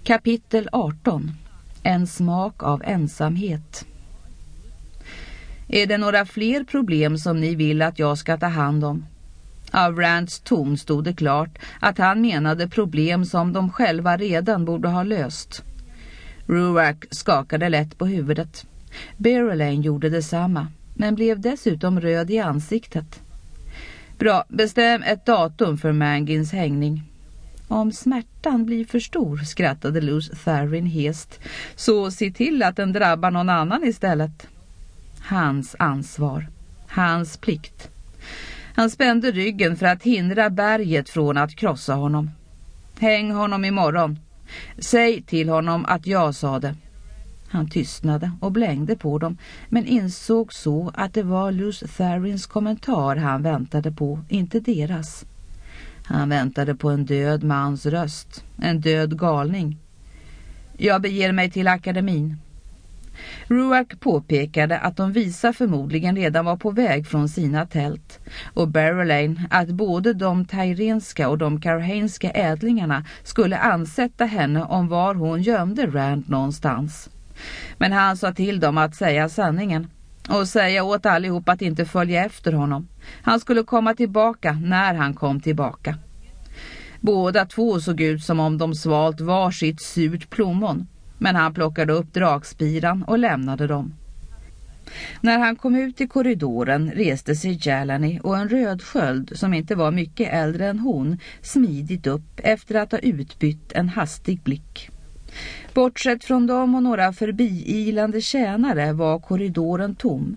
Kapitel 18. En smak av ensamhet. Är det några fler problem som ni vill att jag ska ta hand om? Av Rands ton stod det klart att han menade problem som de själva redan borde ha löst. Ruark skakade lätt på huvudet. Berylane gjorde detsamma, men blev dessutom röd i ansiktet. Bra, bestäm ett datum för Mangins hängning. Om smärtan blir för stor, skrattade Luz Tharin hest, så se till att den drabbar någon annan istället. Hans ansvar, hans plikt. Han spände ryggen för att hindra berget från att krossa honom. Häng honom imorgon. Säg till honom att jag sa det. Han tystnade och blängde på dem, men insåg så att det var Luz Tharins kommentar han väntade på, inte deras. Han väntade på en död mans röst, en död galning. Jag beger mig till akademin. Ruark påpekade att de visa förmodligen redan var på väg från sina tält, och Berylane att både de tyrenska och de karhainska ädlingarna skulle ansätta henne om var hon gömde Rand någonstans. Men han sa till dem att säga sanningen och säga åt allihop att inte följa efter honom. Han skulle komma tillbaka när han kom tillbaka. Båda två såg ut som om de svalt varsitt surt plommon, men han plockade upp dragspiran och lämnade dem. När han kom ut i korridoren reste sig Jalani och en röd sköld som inte var mycket äldre än hon smidigt upp efter att ha utbytt en hastig blick. Bortsett från dem och några förbiilande tjänare var korridoren tom.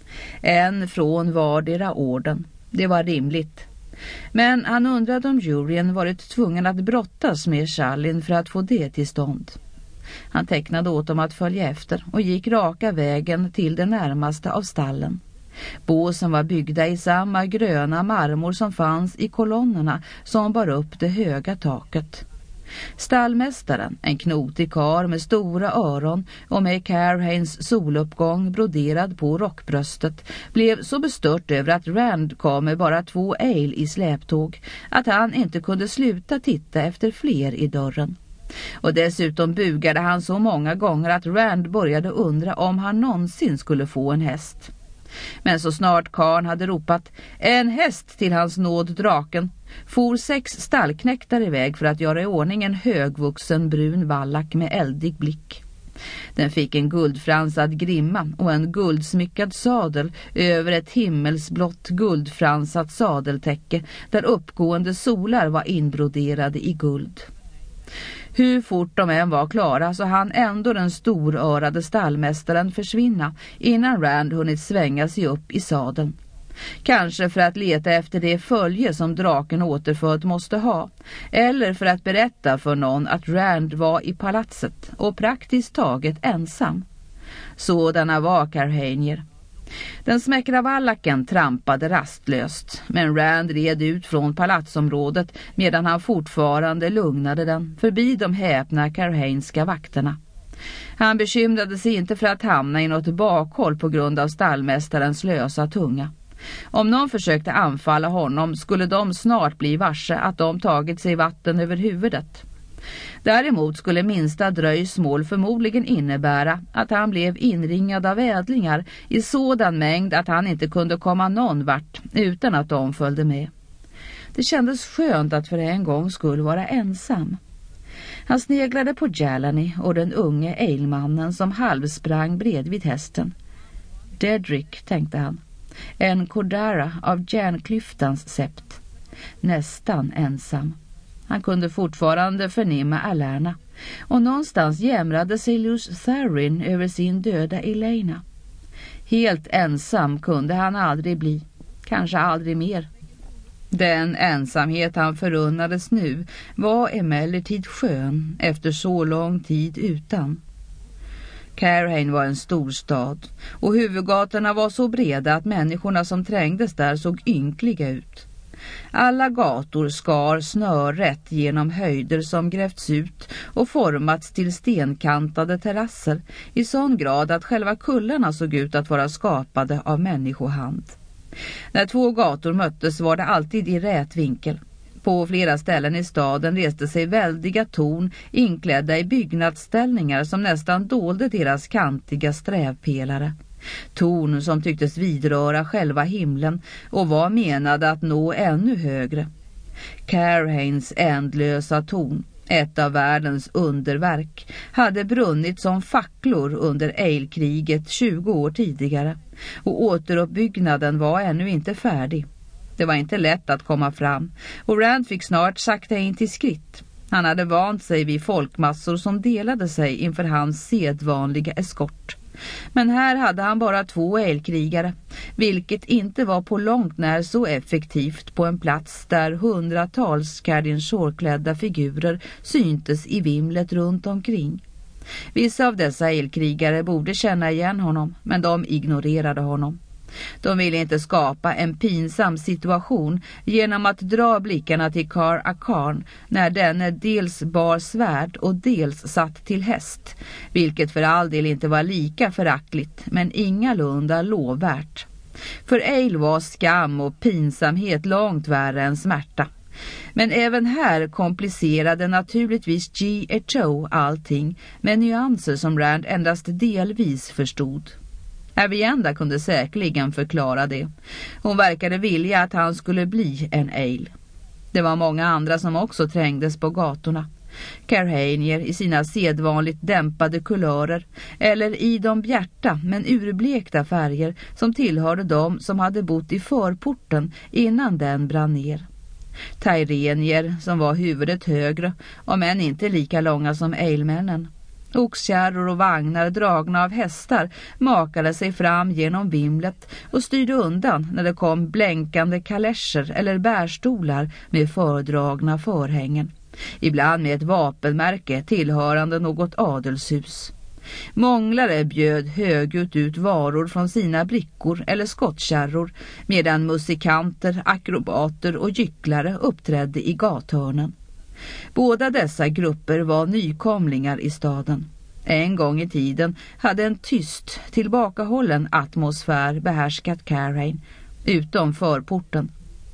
En från vardera orden. Det var rimligt. Men han undrade om juryn varit tvungen att brottas med Shallin för att få det till stånd. Han tecknade åt dem att följa efter och gick raka vägen till det närmaste av stallen. Båsen var byggda i samma gröna marmor som fanns i kolonnerna som bar upp det höga taket. Stallmästaren, en knotig karl med stora öron och med Karhains soluppgång broderad på rockbröstet, blev så bestört över att Rand kom med bara 2 ale i släptåg att han inte kunde sluta titta efter fler i dörren. Och dessutom bugade han så många gånger att Rand började undra om han någonsin skulle få en häst. Men så snart karln hade ropat en häst till hans nåd draken, for 6 stallknäktar iväg för att göra i ordning en högvuxen brun vallack med eldig blick. Den fick en guldfransad grimma och en guldsmyckad sadel över ett himmelsblått guldfransat sadeltäcke där uppgående solar var inbroderade i guld. Hur fort de än var klara så hann ändå den storörade stallmästaren försvinna innan Rand hunnit svänga sig upp i sadeln. Kanske för att leta efter det följe som draken återfödd måste ha, eller för att berätta för någon att Rand var i palatset och praktiskt taget ensam. Sådana var karhainier. Den smäckra vallacken trampade rastlöst, men Rand red ut från palatsområdet medan han fortfarande lugnade den förbi de häpna karhainska vakterna. Han bekymrade sig inte för att hamna i något bakhåll på grund av stallmästarens lösa tunga. Om någon försökte anfalla honom skulle de snart bli varse att de tagit sig vatten över huvudet. Däremot skulle minsta dröjsmål förmodligen innebära att han blev inringad av ädlingar i sådan mängd att han inte kunde komma någon vart utan att de följde med. Det kändes skönt att för en gång skulle vara ensam. Han sneglade på Jalani och den unge eilmannen som halvsprang bredvid hästen. Dedrick, tänkte han. En Kodara av järnklyftans sept. Nästan ensam. Han kunde fortfarande förnimma Alerna, och någonstans jämrade sig Luz Tharin över sin döda Elena. Helt ensam kunde han aldrig bli, kanske aldrig mer. Den ensamhet han förunnades nu var emellertid skön efter så lång tid utan. Karhain var en stor stad, och huvudgatorna var så breda att människorna som trängdes där såg ynkliga ut. Alla gator skar snörrätt genom höjder som grävts ut och formats till stenkantade terrasser i sån grad att själva kullarna såg ut att vara skapade av människohand. När 2 gator möttes var det alltid i rät vinkel. På flera ställen i staden reste sig väldiga torn inklädda i byggnadsställningar som nästan dolde deras kantiga strävpelare. Torn som tycktes vidröra själva himlen och var menade att nå ännu högre. Carhanes ändlösa torn, ett av världens underverk, hade brunnit som facklor under Ale-kriget 20 år tidigare, och återuppbyggnaden var ännu inte färdig. Det var inte lätt att komma fram, och Rand fick snart sakta in till skritt. Han hade vant sig vid folkmassor som delade sig inför hans sedvanliga eskort. Men här hade han bara 2 Ale-krigare, vilket inte var på långt när så effektivt på en plats där hundratals Cardin Shore-klädda figurer syntes i vimlet runt omkring. Vissa av dessa Ale-krigare borde känna igen honom, men de ignorerade honom. De ville inte skapa en pinsam situation genom att dra blickarna till Kar Akan när denne dels bar svärd och dels satt till häst, vilket för all del inte var lika föraktligt men ingalunda lovvärt. För Ale var skam och pinsamhet långt värre än smärta. Men även här komplicerade naturligtvis G.H.O. allting med nyanser som Rand endast delvis förstod. Avienda kunde säkerligen förklara det. Hon verkade vilja att han skulle bli en Ale. Det var många andra som också trängdes på gatorna. Carhanier i sina sedvanligt dämpade kulörer eller i de bjärta men urblekta färger som tillhörde dem som hade bott i förporten innan den brann ner. Tyrenier som var huvudet högre, om än inte lika långa som Ale-männen. Oxkärror och vagnar dragna av hästar makade sig fram genom vimlet och styrde undan när det kom blänkande kalescher eller bärstolar med fördragna förhängen. Ibland med ett vapenmärke tillhörande något adelshus. Månglare bjöd högljutt ut varor från sina brickor eller skottkärror, medan musikanter, akrobater och gycklare uppträdde i gathörnen. Båda dessa grupper var nykomlingar i staden. En gång i tiden hade en tyst, tillbakahållen atmosfär behärskat Carhane, utom förporten.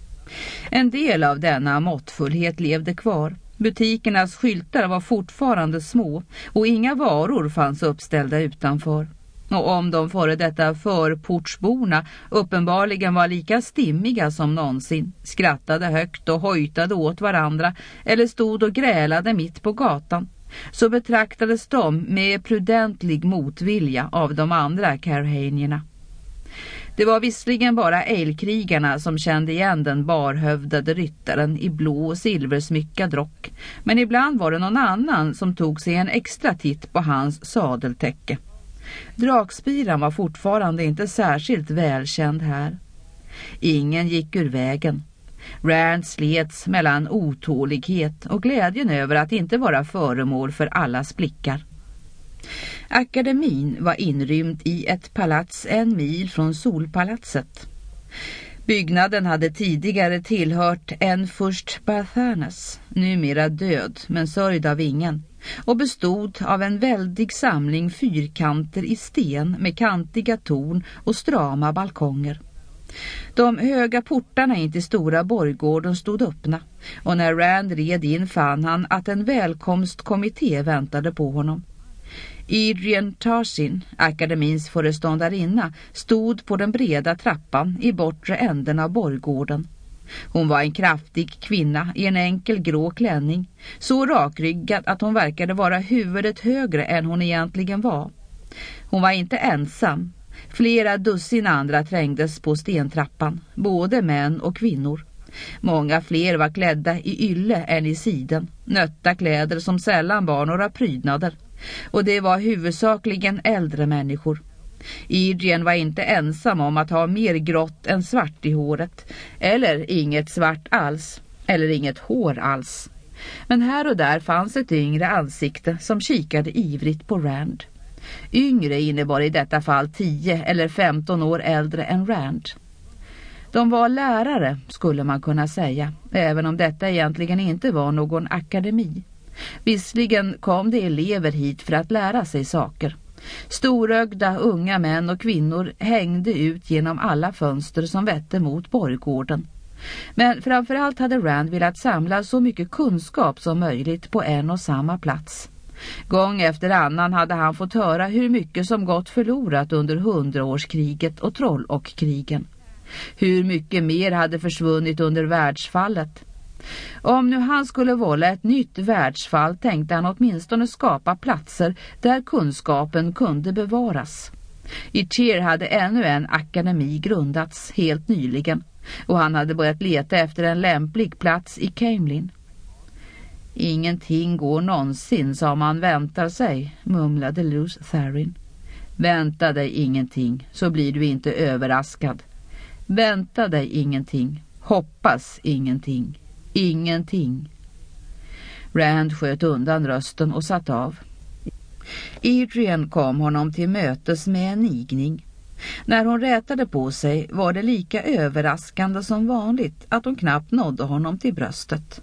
En del av denna måttfullhet levde kvar. Butikernas skyltar var fortfarande små och inga varor fanns uppställda utanför. Och om de före detta förportsborna uppenbarligen var lika stimmiga som någonsin, skrattade högt och hojtade åt varandra eller stod och grälade mitt på gatan, så betraktades de med prudentlig motvilja av de andra Carhanierna. Det var visserligen bara Ale-krigarna som kände igen den barhövdade ryttaren i blå och silversmyckad rock, men ibland var det någon annan som tog sig en extra titt på hans sadeltäcke. Drakspiran var fortfarande inte särskilt välkänd här. Ingen gick ur vägen. Rand slets mellan otålighet och glädjen över att inte vara föremål för allas blickar. Akademin var inrymd i ett palats 1 mil från Solpalatset. Byggnaden hade tidigare tillhört en furst Barthanes, numera död men sörjd av ingen, och bestod av en väldig samling fyrkanter i sten med kantiga torn och strama balkonger. De höga portarna in till stora borggården stod öppna, och när Rand red in fann han att en välkomstkommitté väntade på honom. Idrian Tarsin, akademins föreståndarinna, stod på den breda trappan i bortre änden av borggården. Hon var en kraftig kvinna i en enkel grå klänning, så rakryggad att hon verkade vara huvudet högre än hon egentligen var. Hon var inte ensam. Flera dussin andra trängdes på stentrappan, både män och kvinnor. Många fler var klädda i ylle än i siden, nötta kläder som sällan var några prydnader. Och det var huvudsakligen äldre människor. Idrian var inte ensam om att ha mer grått än svart i håret, eller inget svart alls, eller inget hår alls. Men här och där fanns ett yngre ansikte som kikade ivrigt på Rand. Yngre innebar i detta fall 10 eller 15 år äldre än Rand. De var lärare, skulle man kunna säga, även om detta egentligen inte var någon akademi. Visserligen kom det elever hit för att lära sig saker. Storögda unga män och kvinnor hängde ut genom alla fönster som vette mot borggården. Men framförallt hade Rand velat samla så mycket kunskap som möjligt på en och samma plats. Gång efter annan hade han fått höra hur mycket som gått förlorat under 100-årskriget och Trollock-krigen. Hur mycket mer hade försvunnit under världsfallet. Om nu han skulle vålla ett nytt världsfall tänkte han åtminstone skapa platser där kunskapen kunde bevaras. I Tyr hade ännu en akademi grundats helt nyligen och han hade börjat leta efter en lämplig plats i Caemlyn. Ingenting går någonsin som man väntar sig, mumlade Lews Therin. Vänta dig ingenting så blir du inte överraskad. Vänta dig ingenting, hoppas ingenting, ingenting. Rand sköt undan rösten och satt av. Adrian kom honom till mötes med en nigning. När hon rätade på sig var det lika överraskande som vanligt att hon knappt nådde honom till bröstet.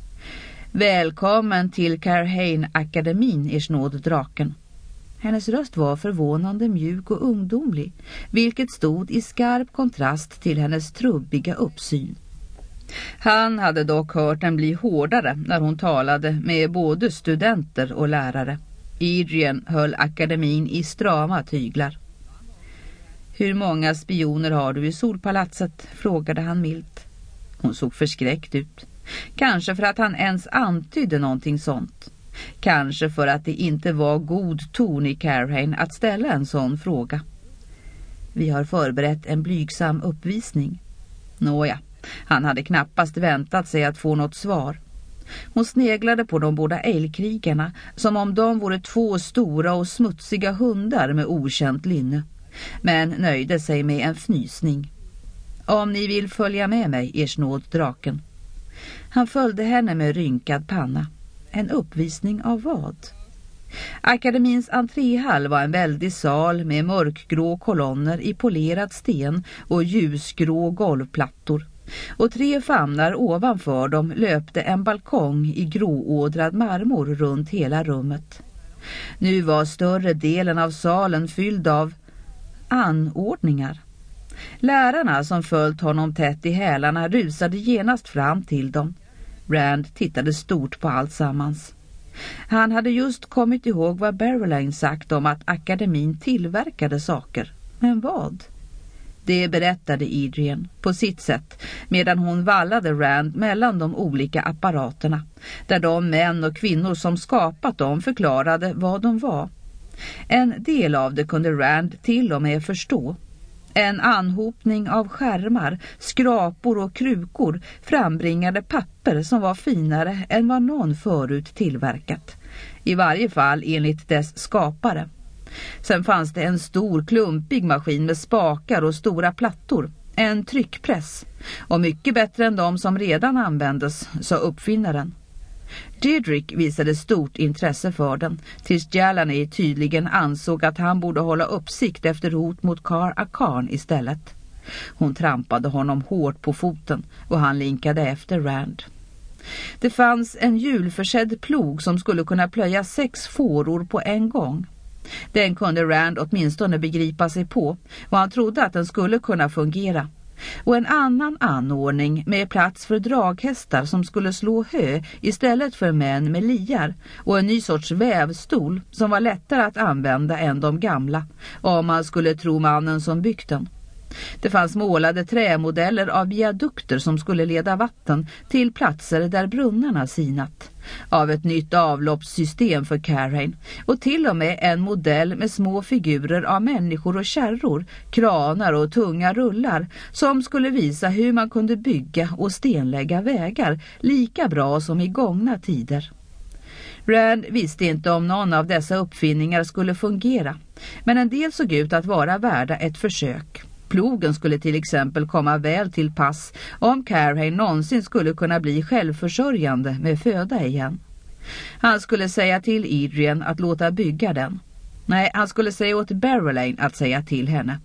Välkommen till Carhane-akademin, ers nåd draken. Hennes röst var förvånande mjuk och ungdomlig, vilket stod i skarp kontrast till hennes trubbiga uppsyn. Han hade dock hört den bli hårdare när hon talade med både studenter och lärare. Adrian höll akademin i strama tyglar. Hur många spioner har du i Solpalatset? Frågade han milt. Hon såg förskräckt ut. Kanske för att han ens antydde någonting sånt. Kanske för att det inte var god ton i Carhane att ställa en sån fråga. Vi har förberett en blygsam uppvisning. Nåja, han hade knappast väntat sig att få något svar. Hon sneglade på de båda älgkrigarna som om de vore två stora och smutsiga hundar med okänt lynne. Men nöjde sig med en fnysning. Om ni vill följa med mig, ers nåd draken. Han följde henne med rynkad panna. En uppvisning av vad? Akademins entréhall var en väldig sal med mörkgrå kolonner i polerad sten och ljusgrå golvplattor. Och 3 famnar ovanför dem löpte en balkong i gråådrad marmor runt hela rummet. Nu var större delen av salen fylld av anordningar. Lärarna som följt honom tätt i hälarna rusade genast fram till dem. Rand tittade stort på allt sammans. Han hade just kommit ihåg vad Barrowline sagt om att akademin tillverkade saker. Men vad? Det berättade Adrian på sitt sätt medan hon vallade Rand mellan de olika apparaterna, där de män och kvinnor som skapat dem förklarade vad de var. En del av det kunde Rand till och med förstå. En anhopning av skärmar, skrapor och krukor frambringade papper som var finare än vad någon förut tillverkat. I varje fall enligt dess skapare. Sen fanns det en stor klumpig maskin med spakar och stora plattor. En tryckpress. Och mycket bättre än de som redan användes, sa uppfinnaren. Didrik visade stort intresse för den, tills Jallaney tydligen ansåg att han borde hålla uppsikt efter hot mot Kar Akan istället. Hon trampade honom hårt på foten och han linkade efter Rand. Det fanns en hjulförsedd plog som skulle kunna plöja 6 fåror på en gång. Den kunde Rand åtminstone begripa sig på och han trodde att den skulle kunna fungera. Och en annan anordning med plats för draghästar som skulle slå hö istället för män med liar och en ny sorts vävstol som var lättare att använda än de gamla om man skulle tro mannen som byggt den. Det fanns målade trämodeller av viadukter som skulle leda vatten till platser där brunnarna sinat, av ett nytt avloppssystem för Carhane och till och med en modell med små figurer av människor och kärror, kranar och tunga rullar som skulle visa hur man kunde bygga och stenlägga vägar lika bra som i gångna tider. Rand visste inte om någon av dessa uppfinningar skulle fungera, men en del såg ut att vara värda ett försök. Plogen skulle till exempel komma väl till pass om Carhane någonsin skulle kunna bli självförsörjande med föda igen. Han skulle säga till Adrian att låta bygga den. Nej, han skulle säga åt Barrowline att säga till henne.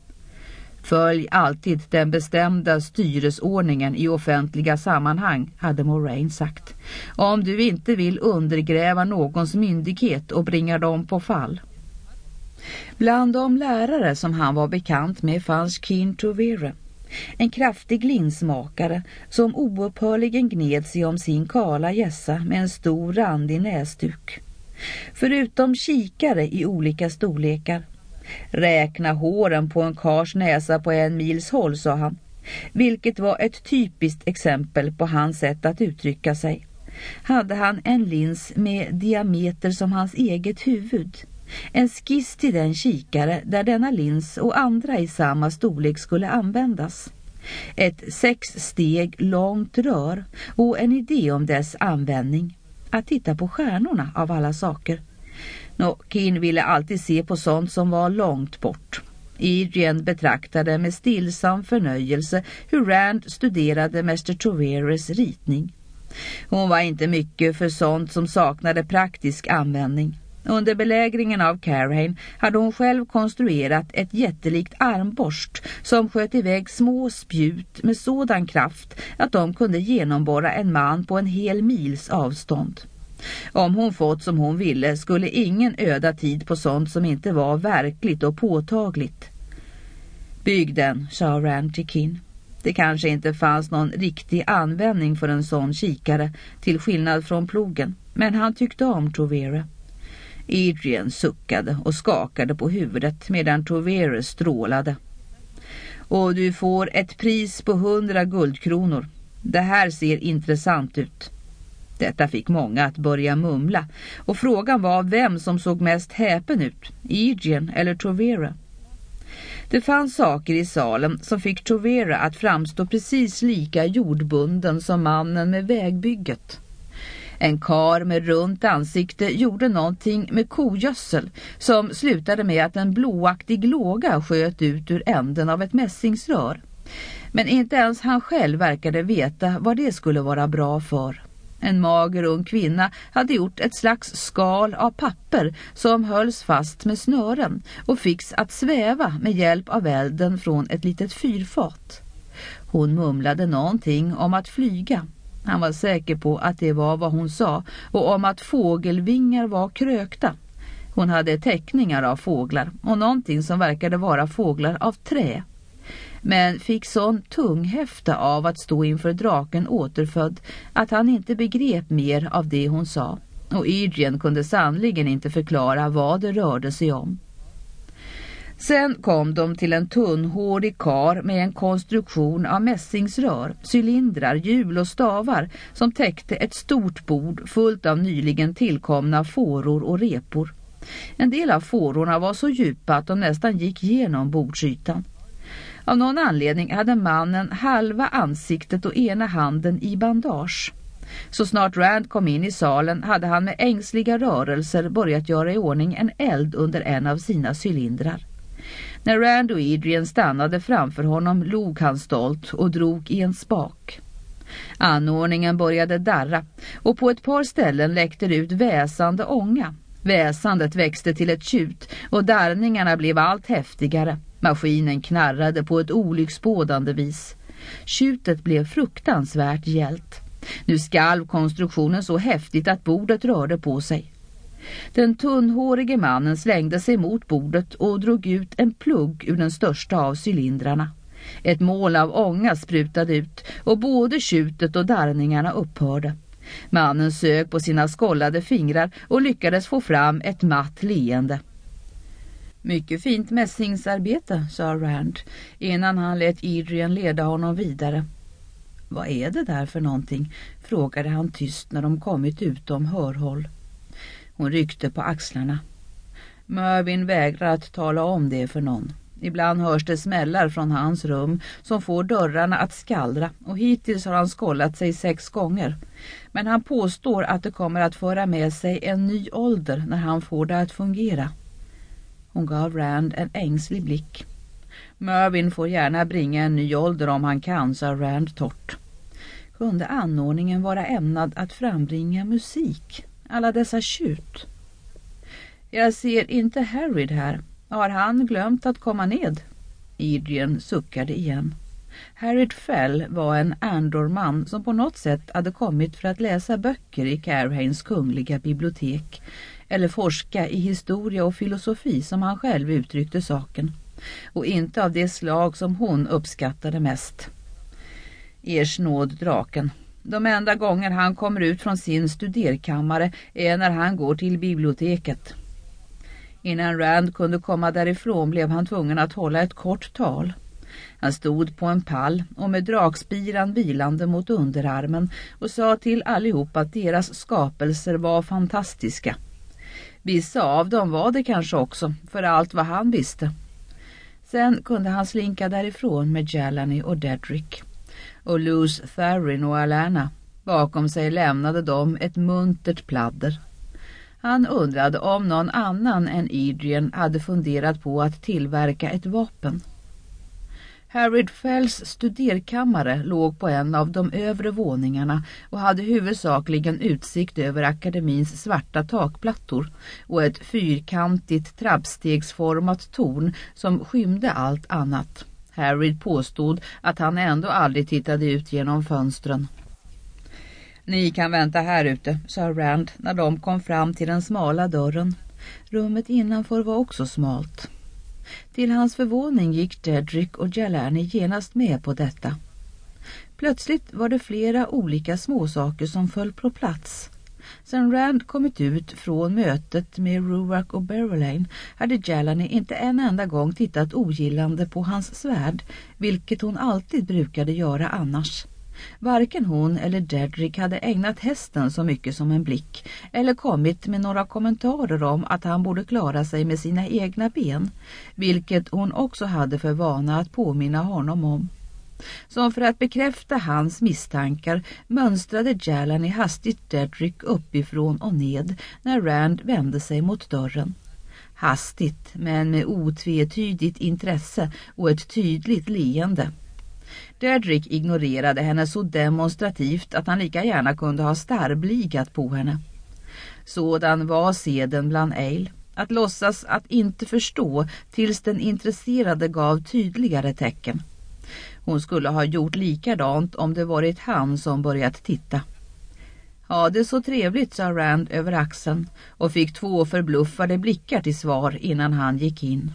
Följ alltid den bestämda styresordningen i offentliga sammanhang, hade Moraine sagt. Om du inte vill undergräva någons myndighet och bringa dem på fall. Bland de lärare som han var bekant med fanns Keen Tovere. En kraftig linsmakare som oupphörligen gned sig om sin kala gässa med en stor randig näsduk. Förutom kikare i olika storlekar. Räkna håren på en kars näsa på 1 mils håll, sa han. Vilket var ett typiskt exempel på hans sätt att uttrycka sig. Hade han en lins med diameter som hans eget huvud. En skiss till den kikare där denna lins och andra i samma storlek skulle användas. Ett 6 steg långt rör och en idé om dess användning. Att titta på stjärnorna av alla saker. Keen ville alltid se på sånt som var långt bort. Adrian betraktade med stillsam förnöjelse hur Rand studerade Mr. Troveres ritning. Hon var inte mycket för sånt som saknade praktisk användning. Under belägringen av Carhane hade hon själv konstruerat ett jättelikt armborst som sköt iväg små spjut med sådan kraft att de kunde genomborra en man på en hel mils avstånd. Om hon fått som hon ville skulle ingen öda tid på sånt som inte var verkligt och påtagligt. Bygg den, sa Rand till Keen. Det kanske inte fanns någon riktig användning för en sån kikare till skillnad från plogen, men han tyckte om Trovere. Adrian suckade och skakade på huvudet medan Trovere strålade. Och du får ett pris på 100 guldkronor. Det här ser intressant ut. Detta fick många att börja mumla och frågan var vem som såg mest häpen ut, Adrian eller Trovere. Det fanns saker i salen som fick Trovere att framstå precis lika jordbunden som mannen med vägbygget. En kar med runt ansikte gjorde någonting med kogödsel som slutade med att en blåaktig låga sköt ut ur änden av ett mässingsrör. Men inte ens han själv verkade veta vad det skulle vara bra för. En mager ung kvinna hade gjort ett slags skal av papper som hölls fast med snören och fix att sväva med hjälp av elden från ett litet fyrfat. Hon mumlade någonting om att flyga. Han var säker på att det var vad hon sa och om att fågelvingar var krökta. Hon hade teckningar av fåglar och någonting som verkade vara fåglar av trä. Men fick sån tunghäfta av att stå inför draken återfödd att han inte begrep mer av det hon sa. Och Adrian kunde sannligen inte förklara vad det rörde sig om. Sen kom de till en tunnhårig kar med en konstruktion av mässingsrör, cylindrar, hjul och stavar som täckte ett stort bord fullt av nyligen tillkomna fåror och repor. En del av fårorna var så djupa att de nästan gick genom bordsytan. Av någon anledning hade mannen halva ansiktet och ena handen i bandage. Så snart Rand kom in i salen hade han med ängsliga rörelser börjat göra i ordning en eld under en av sina cylindrar. När Rand och Adrian stannade framför honom log han stolt och drog i en spak. Anordningen började darra och på ett par ställen läckte det ut väsande ånga. Väsandet växte till ett tjut och darrningarna blev allt häftigare. Maskinen knarrade på ett olycksbådande vis. Tjutet blev fruktansvärt gällt. Nu skalv konstruktionen så häftigt att bordet rörde på sig. Den tunnhårige mannen slängde sig mot bordet och drog ut en plugg ur den största av cylindrarna. Ett mål av ånga sprutade ut och både tjutet och darrningarna upphörde. Mannen sög på sina skollade fingrar och lyckades få fram ett matt leende. Mycket fint mässingsarbete, sa Rand, innan han lät Adrian leda honom vidare. Vad är det där för någonting? Frågade han tyst när de kommit utom hörhåll. Hon ryckte på axlarna. Mervyn vägrar att tala om det för någon. Ibland hörs det smällar från hans rum som får dörrarna att skallra och hittills har han skollat sig 6 gånger. Men han påstår att det kommer att föra med sig en ny ålder när han får det att fungera. Hon gav Rand en ängslig blick. Mervyn får gärna bringa en ny ålder om han kan, sa Rand torrt. Kunde anordningen vara ämnad att frambringa musik? Alla dessa tjut. Jag ser inte Harry här. Har han glömt att komma ned? Adrian suckade igen. Harry Fell var en Andorman som på något sätt hade kommit för att läsa böcker i Carhanes kungliga bibliotek eller forska i historia och filosofi som han själv uttryckte saken. och inte av det slag som hon uppskattade mest. Ers nåd, draken. De enda gånger han kommer ut från sin studerkammare är när han går till biblioteket. Innan Rand kunde komma därifrån blev han tvungen att hålla ett kort tal. Han stod på en pall och med dragspiran vilande mot underarmen och sa till allihop att deras skapelser var fantastiska. Vissa av dem var det kanske också, för allt vad han visste. Sen kunde han slinka därifrån med Jalani och Dedrick. Och Luz Tharin och Alana. Bakom sig lämnade de ett muntert pladder. Han undrade om någon annan än Adrian hade funderat på att tillverka ett vapen. Harried Fells studerkammare låg på en av de övre våningarna och hade huvudsakligen utsikt över akademins svarta takplattor och ett fyrkantigt trappstegsformat torn som skymde allt annat. Harried påstod att han ändå aldrig tittade ut genom fönstren. Ni kan vänta här ute, sa Rand när de kom fram till den smala dörren. Rummet innanför var också smalt. Till hans förvåning gick Dedrick och Jalani genast med på detta. Plötsligt var det flera olika småsaker som föll på plats. Sen Rand kommit ut från mötet med Ruark och Berylane hade Jalani inte en enda gång tittat ogillande på hans svärd, vilket hon alltid brukade göra annars. Varken hon eller Dedrick hade ägnat hästen så mycket som en blick eller kommit med några kommentarer om att han borde klara sig med sina egna ben, vilket hon också hade för vana att påminna honom om. Som för att bekräfta hans misstankar mönstrade Jalani hastigt Dedrick uppifrån och ned när Rand vände sig mot dörren. Hastigt men med otvetydigt intresse och ett tydligt leende. Dedrick ignorerade henne så demonstrativt att han lika gärna kunde ha starbligat på henne. Sådan var seden bland Ale, att låtsas att inte förstå tills den intresserade gav tydligare tecken. Hon skulle ha gjort likadant om det varit han som börjat titta. Ja, det är så trevligt, sa Rand över axeln och fick 2 förbluffade blickar till svar innan han gick in.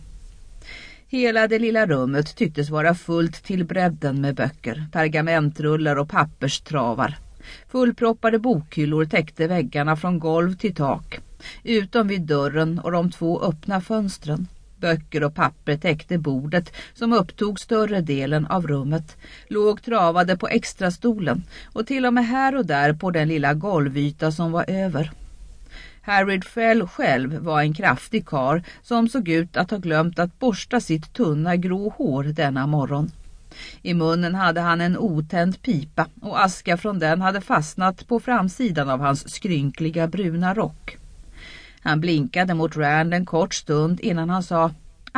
Hela det lilla rummet tycktes vara fullt till bredden med böcker, pergamentrullar och papperstravar. Fullproppade bokhyllor täckte väggarna från golv till tak, utom vid dörren och de 2 öppna fönstren. Böcker och papper täckte bordet som upptog större delen av rummet, låg travade på extra stolen och till och med här och där på den lilla golvyta som var över. Harried Fell själv var en kraftig karl som såg ut att ha glömt att borsta sitt tunna grå hår denna morgon. I munnen hade han en otänd pipa och aska från den hade fastnat på framsidan av hans skrynkliga bruna rock. Han blinkade mot Rand en kort stund innan han sa: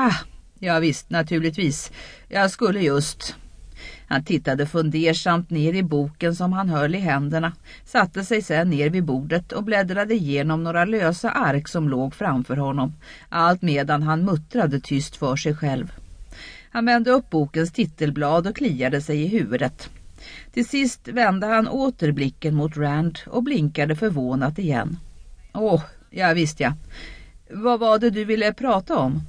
ja visst, naturligtvis. Jag skulle just... Han tittade fundersamt ner i boken som han höll i händerna, satte sig sedan ner vid bordet och bläddrade igenom några lösa ark som låg framför honom, allt medan han muttrade tyst för sig själv. Han vände upp bokens titelblad och kliade sig i huvudet. Till sist vände han åter blicken mot Rand och blinkade förvånat igen. Ja visst ja. Vad var det du ville prata om?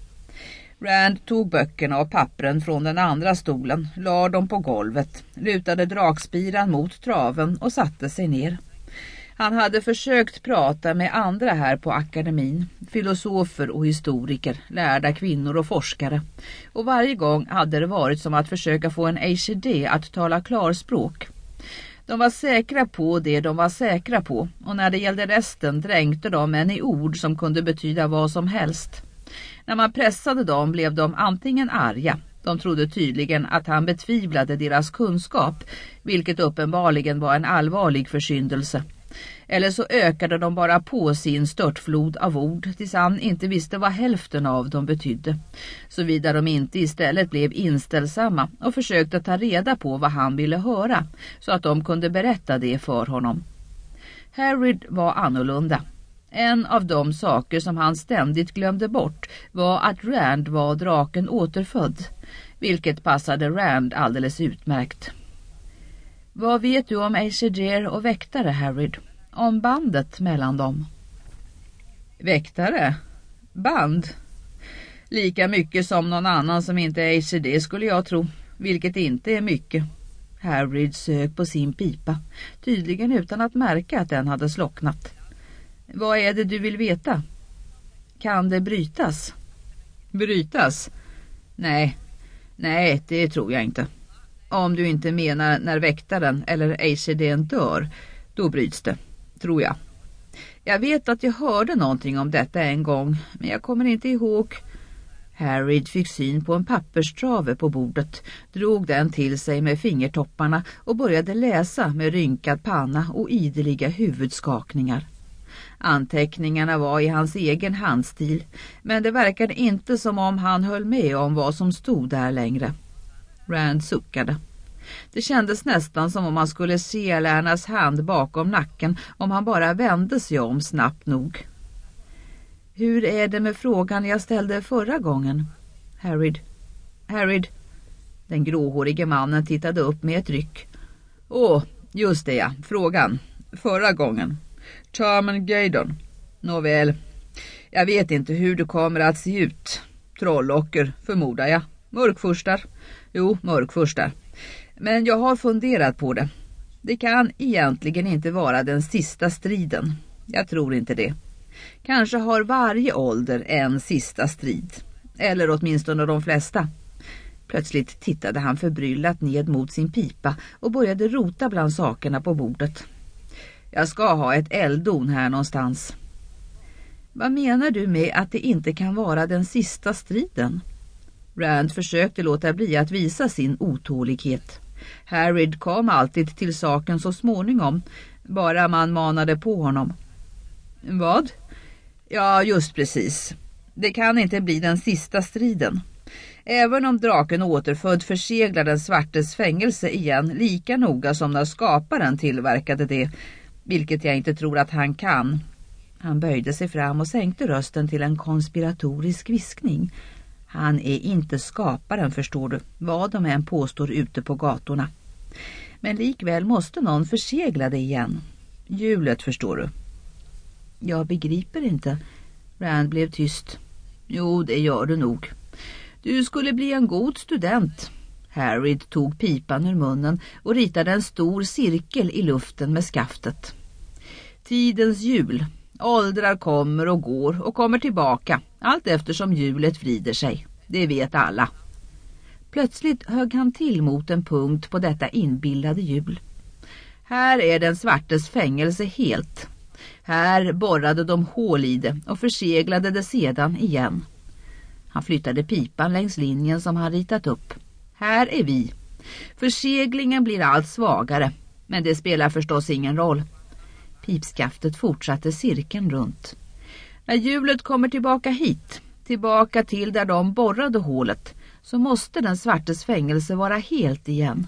Rand tog böckerna och pappren från den andra stolen, lade dem på golvet, lutade dragspiran mot traven och satte sig ner. Han hade försökt prata med andra här på akademin, filosofer och historiker, lärda kvinnor och forskare. Och varje gång hade det varit som att försöka få en ACD att tala klarspråk. De var säkra på det de var säkra på, och när det gällde resten dränkte de en i ord som kunde betyda vad som helst. När man pressade dem blev de antingen arga. De trodde tydligen att han betvivlade deras kunskap, vilket uppenbarligen var en allvarlig försyndelse. Eller så ökade de bara på sin störtflod av ord tills han inte visste vad hälften av dem betydde. Såvida de inte istället blev inställsamma och försökte ta reda på vad han ville höra så att de kunde berätta det för honom. Harried var annorlunda. En av de saker som han ständigt glömde bort var att Rand var draken återfödd, vilket passade Rand alldeles utmärkt. Vad vet du om Aesir och väktare, Harried? Om bandet mellan dem? Väktare? Band? Lika mycket som någon annan som inte är ACD skulle jag tro, vilket inte är mycket. Harry sög på sin pipa, tydligen utan att märka att den hade slocknat. Vad är det du vill veta? Kan det brytas? Brytas? Nej, det tror jag inte. Om du inte menar när väktaren eller ACD:n dör, då bryts det, tror jag. Jag vet att jag hörde någonting om detta en gång, men jag kommer inte ihåg. Harry fick syn på en papperstrave på bordet, drog den till sig med fingertopparna och började läsa med rynkad panna och ideliga huvudskakningar. Anteckningarna var i hans egen handstil, men det verkade inte som om han höll med om vad som stod där längre. Rand suckade. Det kändes nästan som om man skulle se Lärnas hand bakom nacken om han bara vände sig om snabbt nog. Hur är det med frågan jag ställde förra gången? Harry. Den gråhårige mannen tittade upp med ett ryck. Just det ja, frågan. Förra gången. Charmen Gaydon. Nåväl, jag vet inte hur det kommer att se ut. Trollocker, förmodar jag. Mörkfurstar. Jo, mörkfurstar. Men jag har funderat på det. Det kan egentligen inte vara den sista striden. Jag tror inte det. Kanske har varje ålder en sista strid. Eller åtminstone de flesta. Plötsligt tittade han förbryllat ned mot sin pipa och började rota bland sakerna på bordet. Jag ska ha ett elddon här någonstans. Vad menar du med att det inte kan vara den sista striden? Rand försökte låta bli att visa sin otålighet. Harry kom alltid till saken så småningom, bara man manade på honom. Vad? Ja, just precis. Det kan inte bli den sista striden. Även om draken återfödd förseglar den svartes fängelse igen lika noga som när skaparen tillverkade det, vilket jag inte tror att han kan. Han böjde sig fram och sänkte rösten till en konspiratorisk viskning. Han är inte skaparen, förstår du, vad de än påstår ute på gatorna. Men likväl måste någon försegla det igen. Hjulet, förstår du. Jag begriper inte. Rand blev tyst. Jo, det gör du nog. Du skulle bli en god student. Harry tog pipan ur munnen och ritade en stor cirkel i luften med skaftet. Tidens hjul. Åldrar kommer och går och kommer tillbaka, allt eftersom hjulet vrider sig. Det vet alla. Plötsligt högg han till mot en punkt på detta inbillade hjul. Här är den svartes fängelse helt. Här borrade de hål i det och förseglade det sedan igen. Han flyttade pipan längs linjen som han ritat upp. Här är vi. Förseglingen blir allt svagare, men det spelar förstås ingen roll. Pipskaftet fortsatte cirkeln runt. När hjulet kommer tillbaka hit, tillbaka till där de borrade hålet, så måste den svartes fängelse vara helt igen.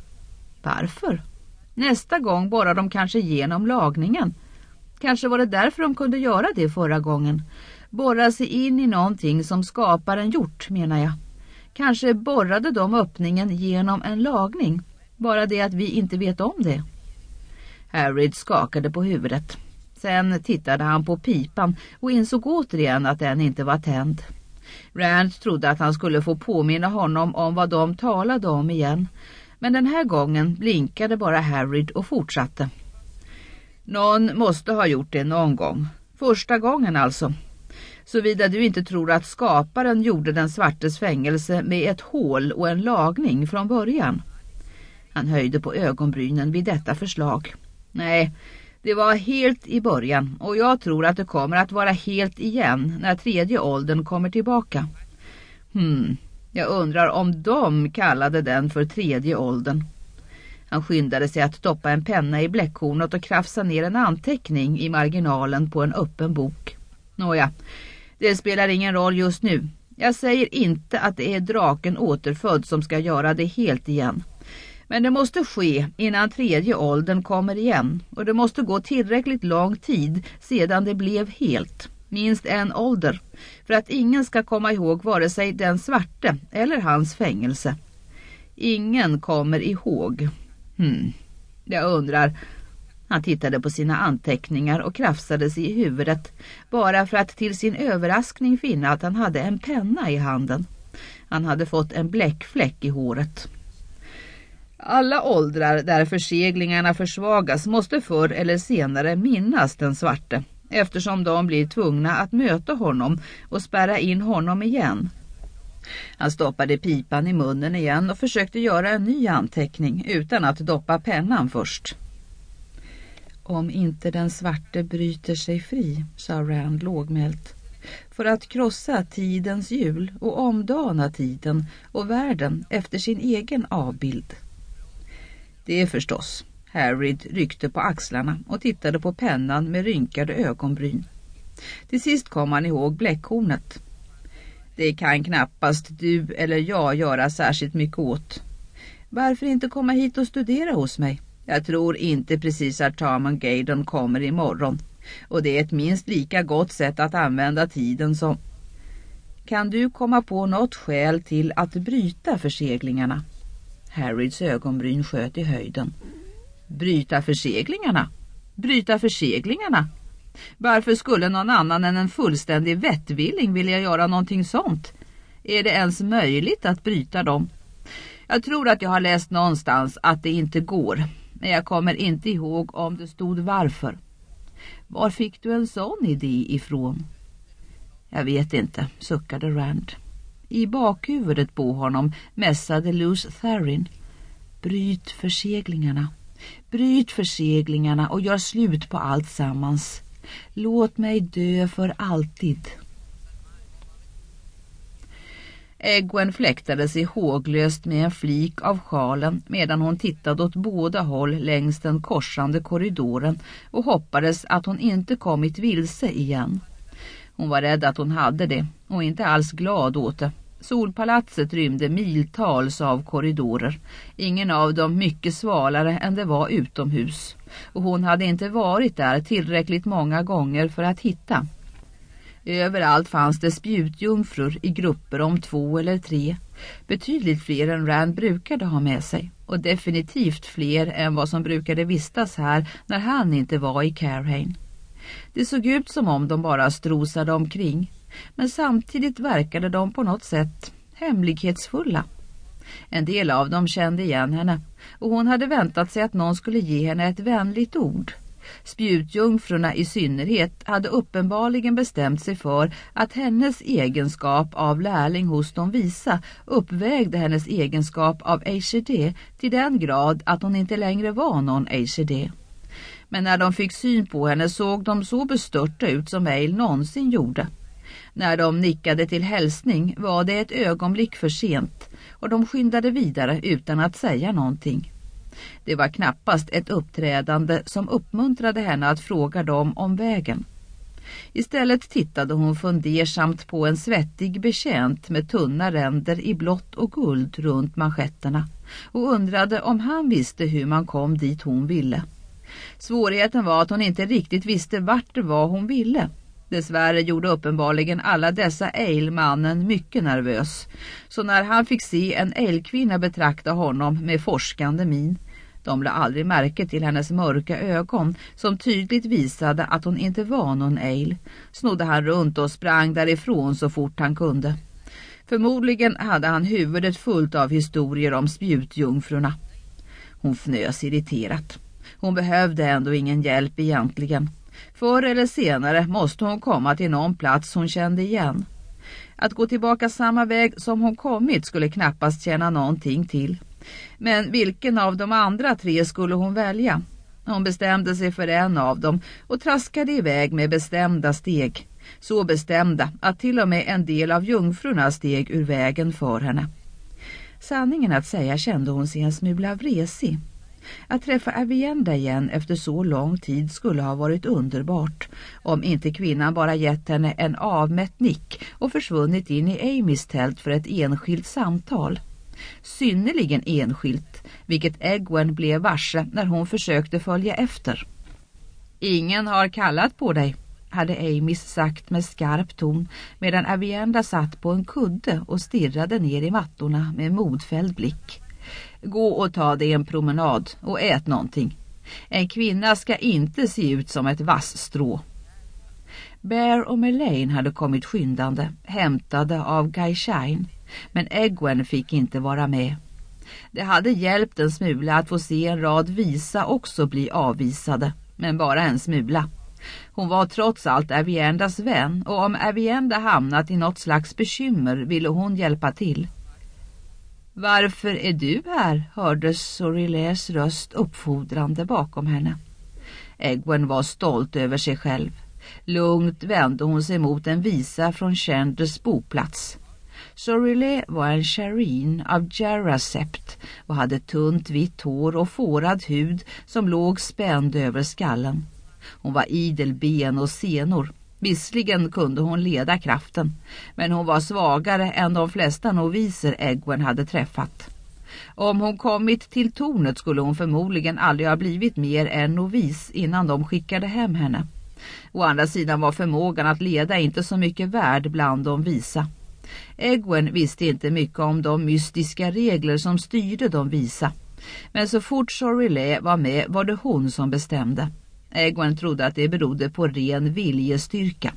Varför? Nästa gång borrar de kanske genom lagningen. Kanske var det därför de kunde göra det förra gången. Borra sig in i någonting som skaparen gjort, menar jag. Kanske borrade de öppningen genom en lagning. Bara det att vi inte vet om det. Harry skakade på huvudet. Sen tittade han på pipan och insåg återigen att den inte var tänd. Rand trodde att han skulle få påminna honom om vad de talade om igen. Men den här gången blinkade bara Harry och fortsatte. Någon måste ha gjort det någon gång. Första gången alltså. Såvida du inte tror att skaparen gjorde den svartes fängelse med ett hål och en lagning från början. Han höjde på ögonbrynen vid detta förslag. Nej, det var helt i början och jag tror att det kommer att vara helt igen när tredje åldern kommer tillbaka. Jag undrar om de kallade den för tredje åldern. Han skyndade sig att stoppa en penna i bläckhornet och krafsa ner en anteckning i marginalen på en öppen bok. Nåja, det spelar ingen roll just nu. Jag säger inte att det är draken återfödd som ska göra det helt igen. Men det måste ske innan tredje åldern kommer igen och det måste gå tillräckligt lång tid sedan det blev helt. Minst en ålder, för att ingen ska komma ihåg vare sig den svarte eller hans fängelse. Ingen kommer ihåg. Jag undrar. Han tittade på sina anteckningar och krafsade sig i huvudet, bara för att till sin överraskning finna att han hade en penna i handen. Han hade fått en bläckfläck i håret. Alla åldrar där förseglingarna försvagas måste förr eller senare minnas den svarte, eftersom de blir tvungna att möta honom och spärra in honom igen. Han stoppade pipan i munnen igen och försökte göra en ny anteckning utan att doppa pennan först. Om inte den svarte bryter sig fri, sa Rand lågmält, för att krossa tidens hjul och omdana tiden och världen efter sin egen avbild. Det är förstås. Harry ryckte på axlarna och tittade på pennan med rynkade ögonbryn. Till sist kom han ihåg bläckhornet. Det kan knappast du eller jag göra särskilt mycket åt. Varför inte komma hit och studera hos mig? Jag tror inte precis att Tarman Gaydon kommer imorgon. Och det är ett minst lika gott sätt att använda tiden som... Kan du komma på något skäl till att bryta förseglingarna? Harrys ögonbryn sköt i höjden. Bryta förseglingarna? Bryta förseglingarna? Varför skulle någon annan än en fullständig vettvilling vilja göra någonting sånt? Är det ens möjligt att bryta dem? Jag tror att jag har läst någonstans att det inte går. Men jag kommer inte ihåg om det stod varför. Var fick du en sån idé ifrån? Jag vet inte, suckade Rand. I bakhuvudet på honom mässade Luce Tharin. Bryt förseglingarna. Bryt förseglingarna och gör slut på allt sammans. Låt mig dö för alltid. Egwene fläktade sig håglöst med en flik av sjalen medan hon tittade åt båda håll längs den korsande korridoren och hoppades att hon inte kommit vilse igen. Hon var rädd att hon hade det och inte alls glad åt det. Solpalatset rymde miltals av korridorer, ingen av dem mycket svalare än det var utomhus, och hon hade inte varit där tillräckligt många gånger för att hitta. Överallt fanns det spjutjungfrur i grupper om 2 eller 3, betydligt fler än Rand brukade ha med sig, och definitivt fler än vad som brukade vistas här när han inte var i Carhain. Det såg ut som om de bara strosade omkring, men samtidigt verkade de på något sätt hemlighetsfulla. En del av dem kände igen henne, och hon hade väntat sig att någon skulle ge henne ett vänligt ord. Spjutjungfrurna i synnerhet hade uppenbarligen bestämt sig för att hennes egenskap av lärling hos de visa uppvägde hennes egenskap av Aishide till den grad att hon inte längre var någon Aishide. Men när de fick syn på henne såg de så bestörta ut som Eil någonsin gjorde. När de nickade till hälsning var det ett ögonblick för sent, och de skyndade vidare utan att säga någonting. Det var knappast ett uppträdande som uppmuntrade henne att fråga dem om vägen. Istället tittade hon fundersamt på en svettig betjänt med tunna ränder i blått och guld runt manschetterna och undrade om han visste hur man kom dit hon ville. Svårigheten var att hon inte riktigt visste vart det var hon ville. Dessvärre gjorde uppenbarligen alla dessa Eil-mannen mycket nervös. Så när han fick se en Eil-kvinna betrakta honom med forskande min, de lade aldrig märke till hennes mörka ögon som tydligt visade att hon inte var någon Eil, snodde han runt och sprang därifrån så fort han kunde. Förmodligen hade han huvudet fullt av historier om spjutjungfrurna. Hon fnös irriterat. Hon behövde ändå ingen hjälp egentligen. Förr eller senare måste hon komma till någon plats hon kände igen. Att gå tillbaka samma väg som hon kommit skulle knappast känna någonting till. Men vilken av de andra 3 skulle hon välja? Hon bestämde sig för en av dem och traskade iväg med bestämda steg. Så bestämda att till och med en del av jungfrurna steg ur vägen för henne. Sanningen att säga kände hon sig en smula vresig. Att träffa Avienda igen efter så lång tid skulle ha varit underbart, om inte kvinnan bara gett henne en avmätt nick och försvunnit in i Amys tält för ett enskilt samtal. Synnerligen enskilt, vilket Egwene blev varse när hon försökte följa efter. Ingen har kallat på dig, hade Amys sagt med skarp ton, medan Avienda satt på en kudde och stirrade ner i mattorna med modfälld blick. Gå och ta dig en promenad och ät någonting. En kvinna ska inte se ut som ett vassstrå. Bear och Melaine hade kommit skyndande, hämtade av Guy Shine, men Egwene fick inte vara med. Det hade hjälpt en smula att få se en rad visa också bli avvisade, men bara en smula. Hon var trots allt Aviendas vän, och om Avienda hamnat i något slags bekymmer ville hon hjälpa till. Varför är du här? Hördes Sorelais röst uppfordrande bakom henne. Egwene var stolt över sig själv. Lugnt vände hon sig mot en visa från Chandlers boplats. Sorelais var en Shireen av Jarasept och hade tunt vitt hår och fårad hud som låg spänd över skallen. Hon var idel ben och senor. Visserligen kunde hon leda kraften, men hon var svagare än de flesta noviser Egwene hade träffat. Om hon kommit till tornet skulle hon förmodligen aldrig ha blivit mer än novis innan de skickade hem henne. Å andra sidan var förmågan att leda inte så mycket värd bland de visa. Egwene visste inte mycket om de mystiska regler som styrde de visa. Men så fort Sorelais var med var det hon som bestämde. Egwene trodde att det berodde på ren viljestyrka.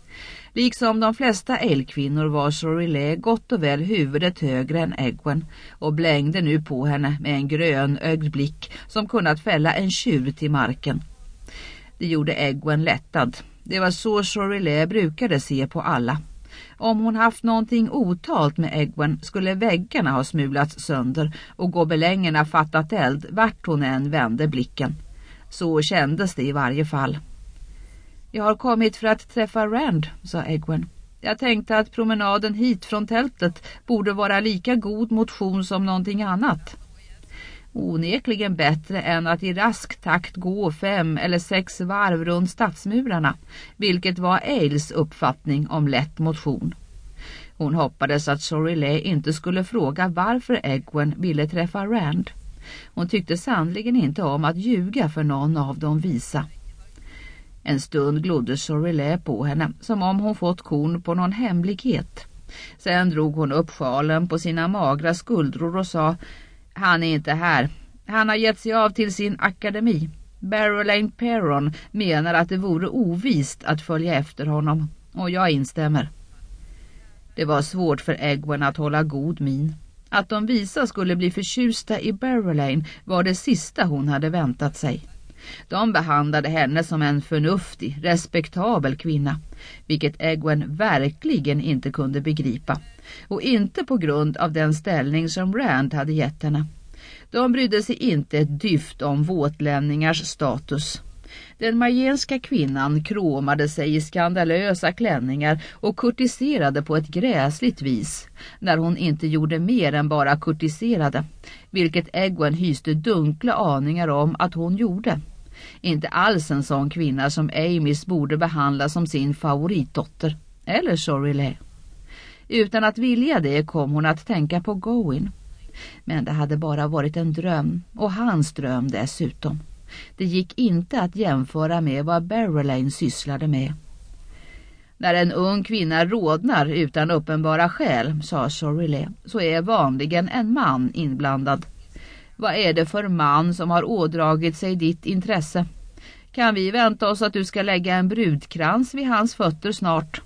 Liksom de flesta älgkvinnor var Sorelais gott och väl huvudet högre än Egwene och blängde nu på henne med en grönögd blick som kunnat fälla en tjur till marken. Det gjorde Egwene lättad. Det var så Sorelais brukade se på alla. Om hon haft någonting otalt med Egwene skulle väggarna ha smulats sönder och gobelängerna fattat eld vart hon än vände blicken. Så kändes det i varje fall. Jag har kommit för att träffa Rand, sa Egwene. Jag tänkte att promenaden hit från tältet borde vara lika god motion som någonting annat. Onekligen bättre än att i rask takt gå 5 eller 6 varv runt stadsmurarna, vilket var Ailes uppfattning om lätt motion. Hon hoppades att Sorelais inte skulle fråga varför Egwene ville träffa Rand. Hon tyckte sannligen inte om att ljuga för någon av dem visa. En stund glodde Sorelais på henne som om hon fått korn på någon hemlighet. Sen drog hon upp sjalen på sina magra skuldror och sa: han är inte här. Han har gett sig av till sin akademi. Barrowlane Perron menar att det vore ovist att följa efter honom, och jag instämmer. Det var svårt för Egwene att hålla god min. Att de visa skulle bli förtjusta i Barrowlane var det sista hon hade väntat sig. De behandlade henne som en förnuftig, respektabel kvinna, vilket Egwene verkligen inte kunde begripa, och inte på grund av den ställning som Rand hade gett henne. De brydde sig inte ett dyft om våtlänningars status. Den majenska kvinnan kråmade sig i skandalösa klänningar och kurtiserade på ett gräsligt vis, när hon inte gjorde mer än bara kurtiserade, vilket Egwene hyste dunkla aningar om att hon gjorde. Inte alls en sån kvinna som Amys borde behandla som sin favoritdotter, eller Sorelais. Utan att vilja det kom hon att tänka på Gawain. Men det hade bara varit en dröm, och hans dröm dessutom. Det gick inte att jämföra med vad Barrowlane sysslade med. När en ung kvinna rodnar utan uppenbara skäl, sa Sorelais, så är vanligen en man inblandad. Vad är det för man som har ådragit sig ditt intresse? Kan vi vänta oss att du ska lägga en brudkrans vid hans fötter snart?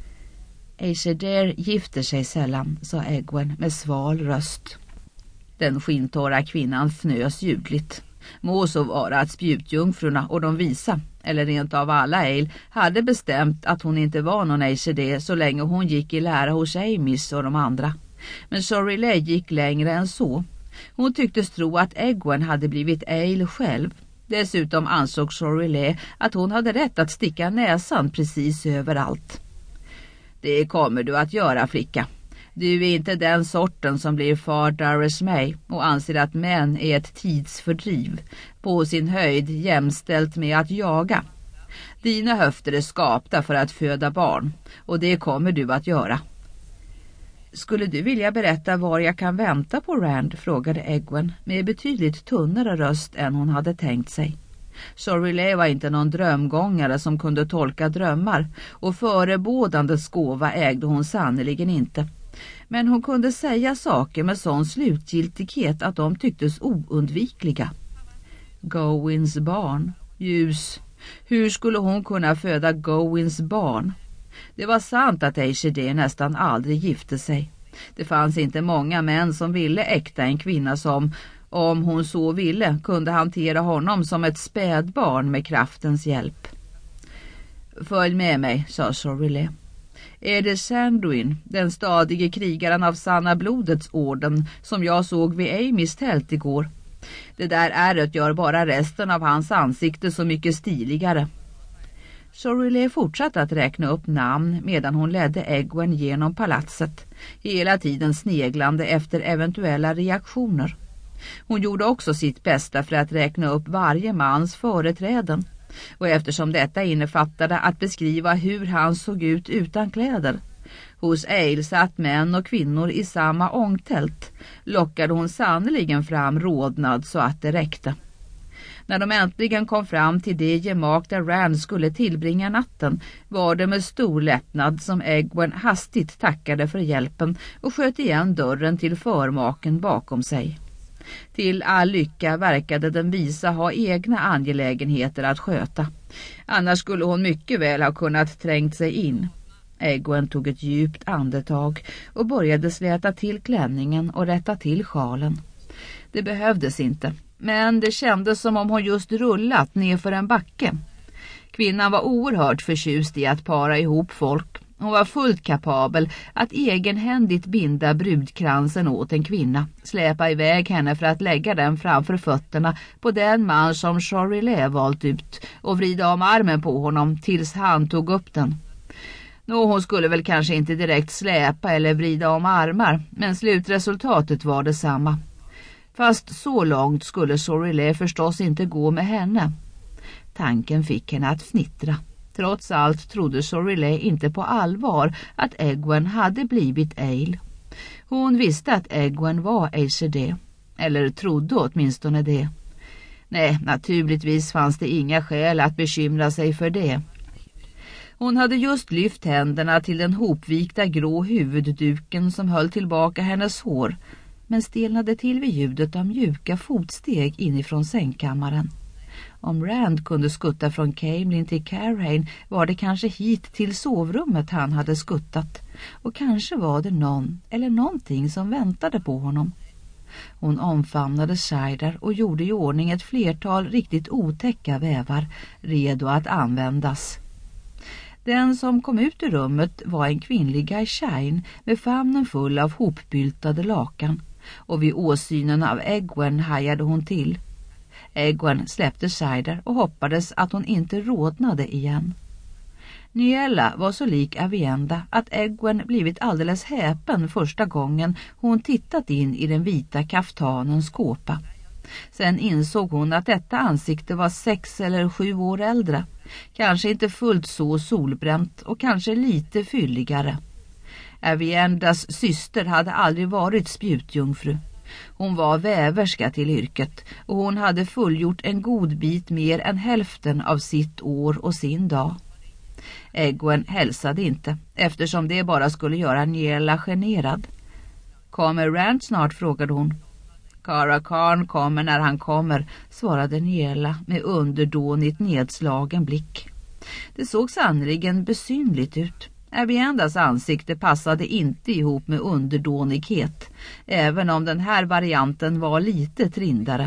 Aesir gifter sig sällan, sa Egwene med sval röst. Den skintorra kvinnan fnös ljudligt. Må så vara att spjutjungfrurna och de visa, eller rent av alla Aile, hade bestämt att hon inte var någon Aesir så länge hon gick i lära hos Amys och de andra. Men Sorelais gick längre än så. Hon tycktes tro att Egwene hade blivit Aile själv. Dessutom ansåg Sorelais att hon hade rätt att sticka näsan precis överallt. Det kommer du att göra, flicka. Du är inte den sorten som blir far Darius May och anser att män är ett tidsfördriv, på sin höjd jämställt med att jaga. Dina höfter är skapta för att föda barn, och det kommer du att göra. Skulle du vilja berätta var jag kan vänta på Rand, frågade Egwene med betydligt tunnare röst än hon hade tänkt sig. Sorelais var inte någon drömgångare som kunde tolka drömmar, och förebådande skåva ägde hon sannoliken inte. Men hon kunde säga saker med sån slutgiltighet att de tycktes oundvikliga. Gowins barn. Ljus. Hur skulle hon kunna föda Gowins barn? Det var sant att Aishide nästan aldrig gifte sig. Det fanns inte många män som ville äkta en kvinna som, om hon så ville, kunde hantera honom som ett spädbarn med kraftens hjälp. Följ med mig, sa Sorrelé. Är det Sanduin, den stadige krigaren av sanna blodets orden, som jag såg vid Amys tält igår? Det där ärret gör bara resten av hans ansikte så mycket stiligare. Sorrelé fortsatte att räkna upp namn medan hon ledde Egwene genom palatset, hela tiden sneglande efter eventuella reaktioner. Hon gjorde också sitt bästa för att räkna upp varje mans företräden, och eftersom detta innefattade att beskriva hur han såg ut utan kläder. Hos Ale satt män och kvinnor i samma ångtält, lockade hon sannoliken fram rodnad så att det räckte. När de äntligen kom fram till det gemak där Rand skulle tillbringa natten var det med stor lättnad som Egwene hastigt tackade för hjälpen och sköt igen dörren till förmaken bakom sig. Till all lycka verkade den visa ha egna angelägenheter att sköta. Annars skulle hon mycket väl ha kunnat trängt sig in. Egwene tog ett djupt andetag och började släta till klänningen och rätta till sjalen. Det behövdes inte, men det kändes som om hon just rullat ner för en backe. Kvinnan var oerhört förtjust i att para ihop folk. Hon var fullt kapabel att egenhändigt binda brudkransen åt en kvinna, släpa iväg henne för att lägga den framför fötterna på den man som Sorrelé valt ut och vrida om armen på honom tills han tog upp den. Hon skulle väl kanske inte direkt släpa eller vrida om armar, men slutresultatet var detsamma. Fast så långt skulle Sorrelé förstås inte gå med henne. Tanken fick henne att fnittra. Trots allt trodde Sorrelé inte på allvar att Egwene hade blivit Ale. Hon visste att Egwene var Aishide, eller trodde åtminstone det. Nej, naturligtvis fanns det inga skäl att bekymra sig för det. Hon hade just lyft händerna till den hopvikta grå huvudduken som höll tillbaka hennes hår, men stelnade till vid ljudet av mjuka fotsteg inifrån sängkammaren. Om Rand kunde skutta från Caemlyn till Carhain var det kanske hit till sovrummet han hade skuttat, och kanske var det någon eller någonting som väntade på honom. Hon omfamnade Shaidar och gjorde i ordning ett flertal riktigt otäcka vävar, redo att användas. Den som kom ut ur rummet var en kvinnlig Gaishain med famnen full av hopbyltade lakan, och vid åsynen av Egwene hajade hon till. Egwene släppte Shaidar och hoppades att hon inte rodnade igen. Niella var så lik Avienda att Egwene blivit alldeles häpen första gången hon tittat in i den vita kaftanens kåpa. Sen insåg hon att detta ansikte var 6 eller 7 år äldre, kanske inte fullt så solbränt och kanske lite fylligare. Aviendas syster hade aldrig varit spjutjungfru. Hon var väverska till yrket och hon hade fullgjort en god bit mer än hälften av sitt år och sin dag. Egwene hälsade inte, eftersom det bara skulle göra Niella generad. Kommer Rand snart, frågade hon. Cara Karn kommer när han kommer, svarade Niella med underdånigt nedslagen blick. Det såg sannoliken besynligt ut. Aviendas ansikte passade inte ihop med underdånighet, även om den här varianten var lite trindare.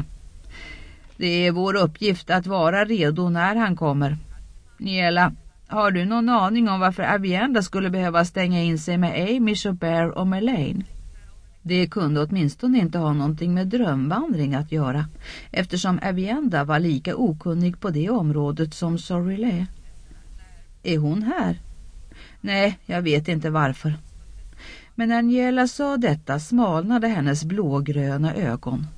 Det är vår uppgift att vara redo när han kommer. Niella, har du någon aning om varför Avienda skulle behöva stänga in sig med Amish och Bear och Melaine? Det kunde åtminstone inte ha någonting med drömvandring att göra, eftersom Avienda var lika okunnig på det området som Sorrelé. Är hon här? Nej, jag vet inte varför. Men när Niella sa detta smalnade hennes blågröna ögon.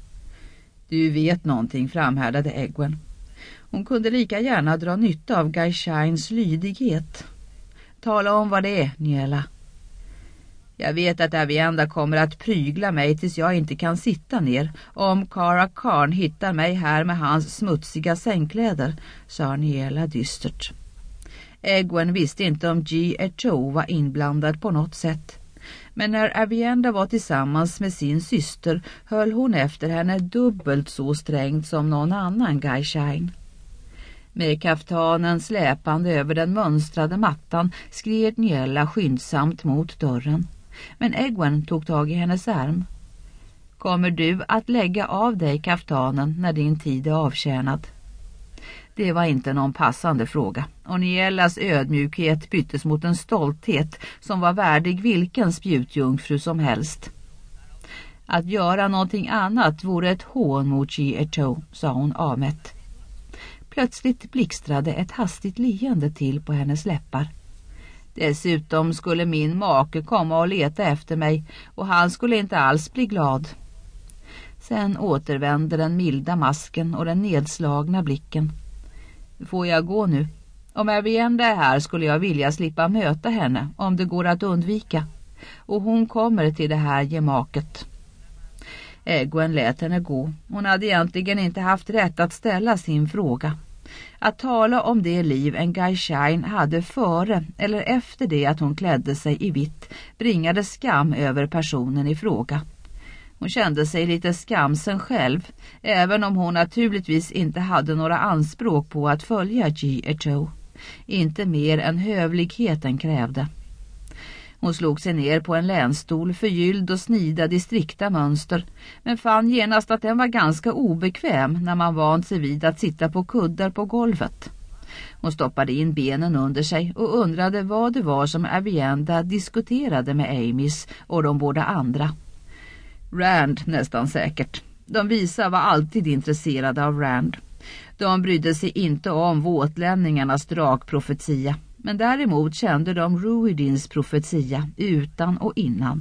Du vet någonting, framhärdade Egwene. Hon kunde lika gärna dra nytta av Gaishains lydighet. Tala om vad det är, Niella. Jag vet att Avienda kommer att prygla mig tills jag inte kan sitta ner om Cara Karn hittar mig här med hans smutsiga sängkläder, sa Niella dystert. Egwene visste inte om G. Echo var inblandad på något sätt. Men när Avienda var tillsammans med sin syster höll hon efter henne dubbelt så strängt som någon annan gai'shain. Med kaftanen släpande över den mönstrade mattan skred Niella skyndsamt mot dörren. Men Egwene tog tag i hennes arm. Kommer du att lägga av dig kaftanen när din tid är avtjänad? Det var inte någon passande fråga, och Niellas ödmjukhet byttes mot en stolthet som var värdig vilken spjutjungfru som helst. Att göra någonting annat vore ett hån mot Ji-Echo, sa hon avmätt. Plötsligt blixtrade ett hastigt leende till på hennes läppar. Dessutom skulle min make komma och leta efter mig, och han skulle inte alls bli glad. Sen återvände den milda masken och den nedslagna blicken. Får jag gå nu? Om Avienda är här skulle jag vilja slippa möta henne, om det går att undvika. Och hon kommer till det här gemaket. Egwene lät henne gå. Hon hade egentligen inte haft rätt att ställa sin fråga. Att tala om det liv en gai'shain hade före eller efter det att hon klädde sig i vitt bringade skam över personen i fråga. Hon kände sig lite skamsen själv, även om hon naturligtvis inte hade några anspråk på att följa Ji-Echo. Inte mer än hövligheten krävde. Hon slog sig ner på en länstol förgylld och snidad i strikta mönster, men fann genast att den var ganska obekväm när man vant sig vid att sitta på kuddar på golvet. Hon stoppade in benen under sig och undrade vad det var som Avienda diskuterade med Amys och de båda andra. Rand nästan säkert. De visa var alltid intresserade av Rand. De brydde sig inte om våtlänningarnas dragprofetia, men däremot kände de Ruidins profetia utan och innan.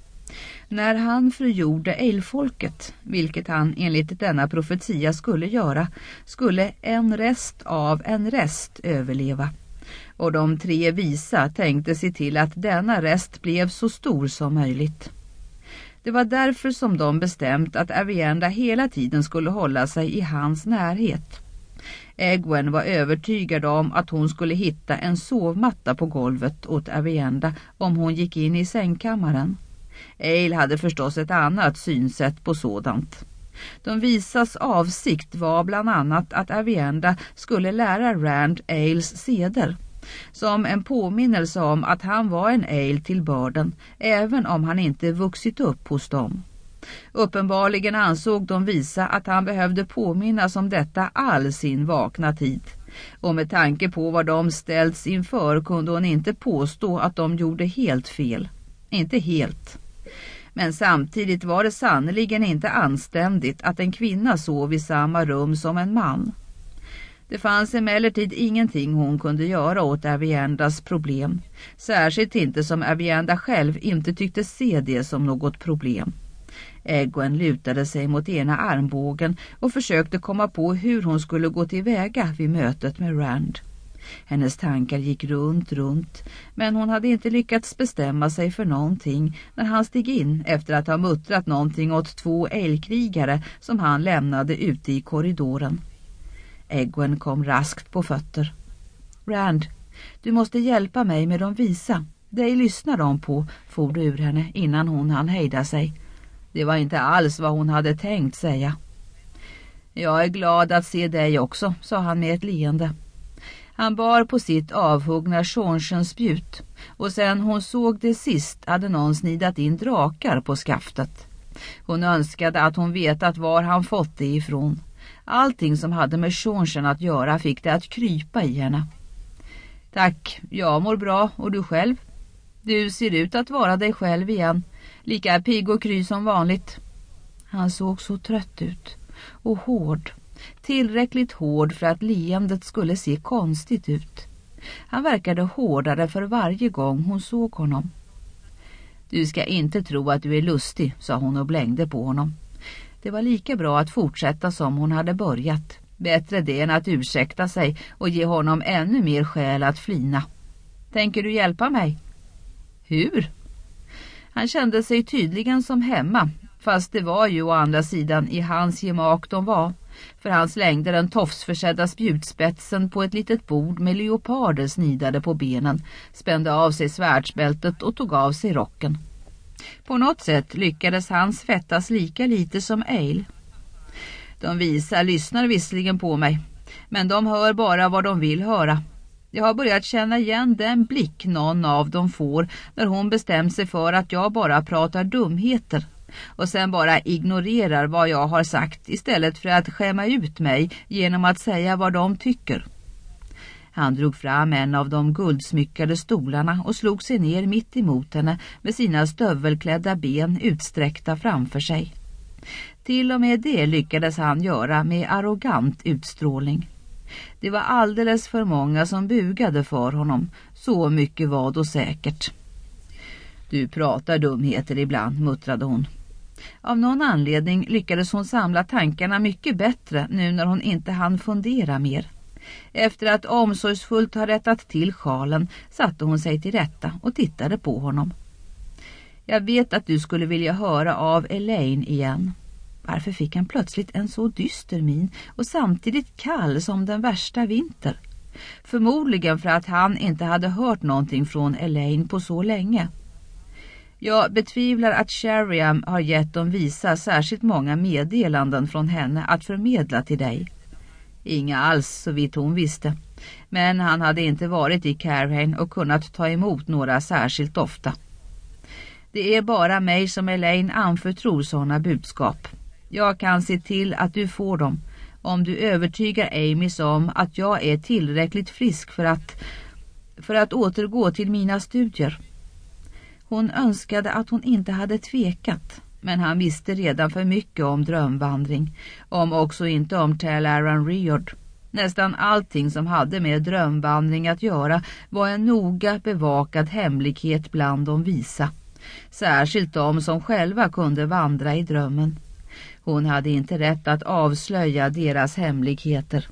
När han förgjorde älgfolket, vilket han enligt denna profetia skulle göra, skulle en rest av en rest överleva. Och de tre visa tänkte se till att denna rest blev så stor som möjligt. Det var därför som de bestämt att Avienda hela tiden skulle hålla sig i hans närhet. Egwene var övertygad om att hon skulle hitta en sovmatta på golvet åt Avienda om hon gick in i sängkammaren. Eil hade förstås ett annat synsätt på sådant. De visas avsikt var bland annat att Avienda skulle lära Rand Eils seder, som en påminnelse om att han var en Eil till börden, även om han inte vuxit upp hos dem. Uppenbarligen ansåg de visa att han behövde påminnas om detta all sin vakna tid. Och med tanke på vad de ställts inför kunde hon inte påstå att de gjorde helt fel. Inte helt. Men samtidigt var det sannoliken inte anständigt att en kvinna sov i samma rum som en man. Det fanns emellertid ingenting hon kunde göra åt Aviendas problem. Särskilt inte som Avienda själv inte tyckte se det som något problem. Egwene lutade sig mot ena armbågen och försökte komma på hur hon skulle gå tillväga vid mötet med Rand. Hennes tankar gick runt, men hon hade inte lyckats bestämma sig för någonting när han steg in efter att ha muttrat någonting åt 2 älgkrigare som han lämnade ute i korridoren. Egwene kom raskt på fötter. Rand, du måste hjälpa mig med de visa. Dig lyssnar de på, for det ur henne innan hon hann hejda sig. Det var inte alls vad hon hade tänkt säga. Jag är glad att se dig också, sa han med ett leende. Han bar på sitt avhuggna Shornchen-spjut, och sen hon såg det sist hade någon snidat in drakar på skaftet. Hon önskade att hon vetat var han fått det ifrån. Allting som hade med Shornchen att göra fick det att krypa i henne. Tack, jag mår bra, och du själv? Du ser ut att vara dig själv igen, lika pigg och kry som vanligt. Han såg så trött ut och hård. Tillräckligt hård för att leendet skulle se konstigt ut. Han verkade hårdare för varje gång hon såg honom. Du ska inte tro att du är lustig, sa hon och blängde på honom. Det var lika bra att fortsätta som hon hade börjat. Bättre det än att ursäkta sig och ge honom ännu mer skäl att flina. Tänker du hjälpa mig? Hur? Han kände sig tydligen som hemma, fast det var ju å andra sidan i hans gemak de var. För han slängde den tofsförsedda spjutspetsen på ett litet bord med leoparder snidade på benen, spände av sig svärdsbältet och tog av sig rocken. På något sätt lyckades han svettas lika lite som Ale. De visa lyssnar visserligen på mig, men de hör bara vad de vill höra. Jag har börjat känna igen den blick någon av dem får när hon bestämt sig för att jag bara pratar dumheter och sen bara ignorerar vad jag har sagt istället för att skämma ut mig genom att säga vad de tycker. Han drog fram en av de guldsmyckade stolarna och slog sig ner mitt emot henne med sina stövelklädda ben utsträckta framför sig. Till och med det lyckades han göra med arrogant utstrålning. Det var alldeles för många som bugade för honom, så mycket var då säkert. Du pratar dumheter ibland, muttrade hon. Av någon anledning lyckades hon samla tankarna mycket bättre nu när hon inte hann fundera mer. Efter att omsorgsfullt ha rättat till sjalen satte hon sig till rätta och tittade på honom. Jag vet att du skulle vilja höra av Elaine igen. Varför fick han plötsligt en så dyster min och samtidigt kall som den värsta vinter? Förmodligen för att han inte hade hört någonting från Elaine på så länge. Jag betvivlar att Sheriam har gett dem visa särskilt många meddelanden från henne att förmedla till dig. Inga alls så vitt hon visste. Men han hade inte varit i Carhain och kunnat ta emot några särskilt ofta. Det är bara mig som Elaine anförtror sådana budskap. Jag kan se till att du får dem om du övertygar Amys om att jag är tillräckligt frisk för att återgå till mina studier. Hon önskade att hon inte hade tvekat, men han visste redan för mycket om drömvandring, om också inte om Talaran Riord. Nästan allting som hade med drömvandring att göra var en noga bevakad hemlighet bland de visa, särskilt de som själva kunde vandra i drömmen. Hon hade inte rätt att avslöja deras hemligheter.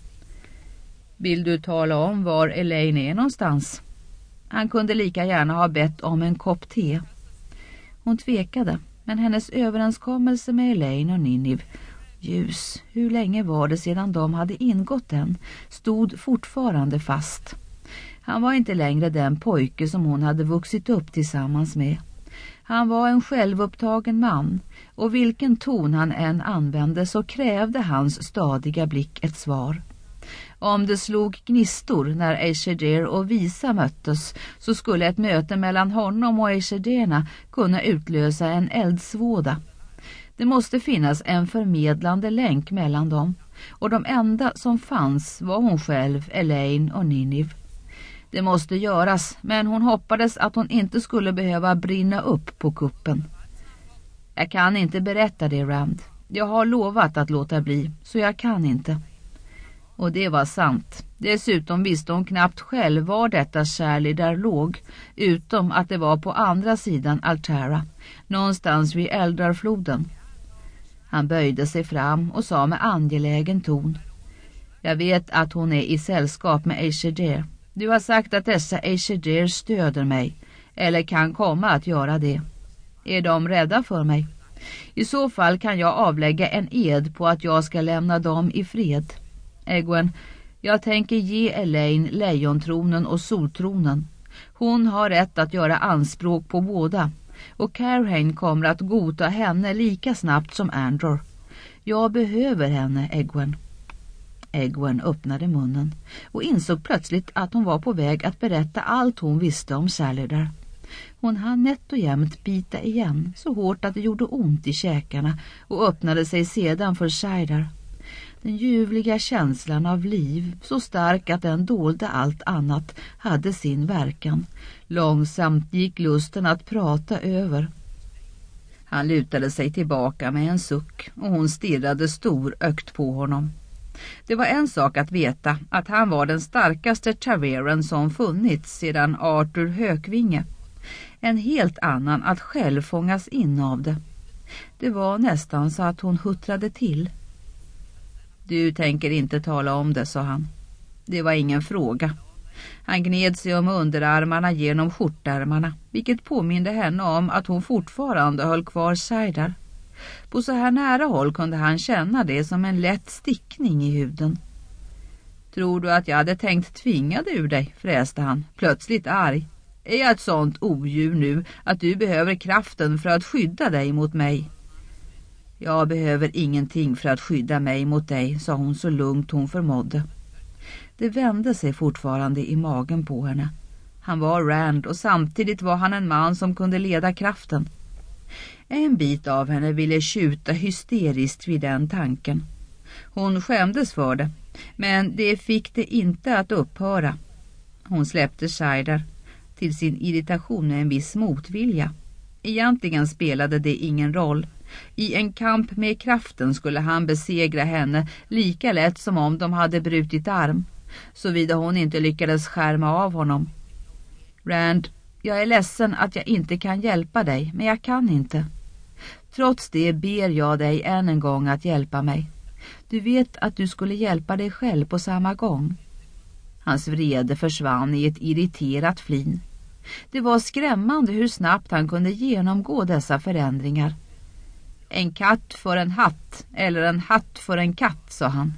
Vill du tala om var Elaine är någonstans? Han kunde lika gärna ha bett om en kopp te. Hon tvekade, men hennes överenskommelse med Elaine och Ninnive, ljus, hur länge var det sedan de hade ingått den, stod fortfarande fast. Han var inte längre den pojke som hon hade vuxit upp tillsammans med. Han var en självupptagen man, och vilken ton han än använde så krävde hans stadiga blick ett svar. Om det slog gnistor när Aeshedir och Visa möttes så skulle ett möte mellan honom och Aeshedirna kunna utlösa en eldsvåda. Det måste finnas en förmedlande länk mellan dem, och de enda som fanns var hon själv, Elaine och Ninnive. Det måste göras, men hon hoppades att hon inte skulle behöva brinna upp på kuppen. Jag kan inte berätta det, Rand. Jag har lovat att låta bli, så jag kan inte. Och det var sant. Dessutom visste hon knappt själv var detta Shirley där låg, utom att det var på andra sidan Altara, någonstans vid Eldrarfloden. Han böjde sig fram och sa med angelägen ton: Jag vet att hon är i sällskap med Aeshedir. Du har sagt att dessa Aeshedir stöder mig, eller kan komma att göra det. Är de rädda för mig? I så fall kan jag avlägga en ed på att jag ska lämna dem i fred. Egwene, jag tänker ge Elaine lejontronen och soltronen. Hon har rätt att göra anspråk på båda, och Carhain kommer att godta henne lika snabbt som Andor. Jag behöver henne, Egwene. Egwene öppnade munnen och insåg plötsligt att hon var på väg att berätta allt hon visste om Salidar. Hon hann nätt och jämnt bita igen så hårt att det gjorde ont i käkarna och öppnade sig sedan för Saidar. Den ljuvliga känslan av liv, så stark att den dolde allt annat, hade sin verkan. Långsamt gick lusten att prata över. Han lutade sig tillbaka med en suck och hon stirrade storögt på honom. Det var en sak att veta att han var den starkaste Taveren som funnits sedan Arthur Hökvinge. En helt annan att själv fångas in av det. Det var nästan så att hon huttrade till. Du tänker inte tala om det, sa han. Det var ingen fråga. Han gned sig om underarmarna genom skjortärmarna, vilket påminde henne om att hon fortfarande höll kvar Saidar. På så här nära håll kunde han känna det som en lätt stickning i huden. Tror du att jag hade tänkt tvinga dig ur dig, fräste han, plötsligt arg. Är jag ett sånt odjur nu att du behöver kraften för att skydda dig mot mig? Jag behöver ingenting för att skydda mig mot dig, sa hon så lugnt hon förmådde. Det vände sig fortfarande i magen på henne. Han var Rand och samtidigt var han en man som kunde leda kraften. En bit av henne ville tjuta hysteriskt vid den tanken. Hon skämdes för det, men det fick det inte att upphöra. Hon släppte Shaidar, till sin irritation med en viss motvilja. Egentligen spelade det ingen roll. I en kamp med kraften skulle han besegra henne lika lätt som om de hade brutit arm, såvida hon inte lyckades skärma av honom. Rand, jag är ledsen att jag inte kan hjälpa dig, men jag kan inte. Trots det ber jag dig än en gång att hjälpa mig. Du vet att du skulle hjälpa dig själv på samma gång. Hans vrede försvann i ett irriterat flin. Det var skrämmande hur snabbt han kunde genomgå dessa förändringar. En katt för en hatt, eller en hatt för en katt, sa han.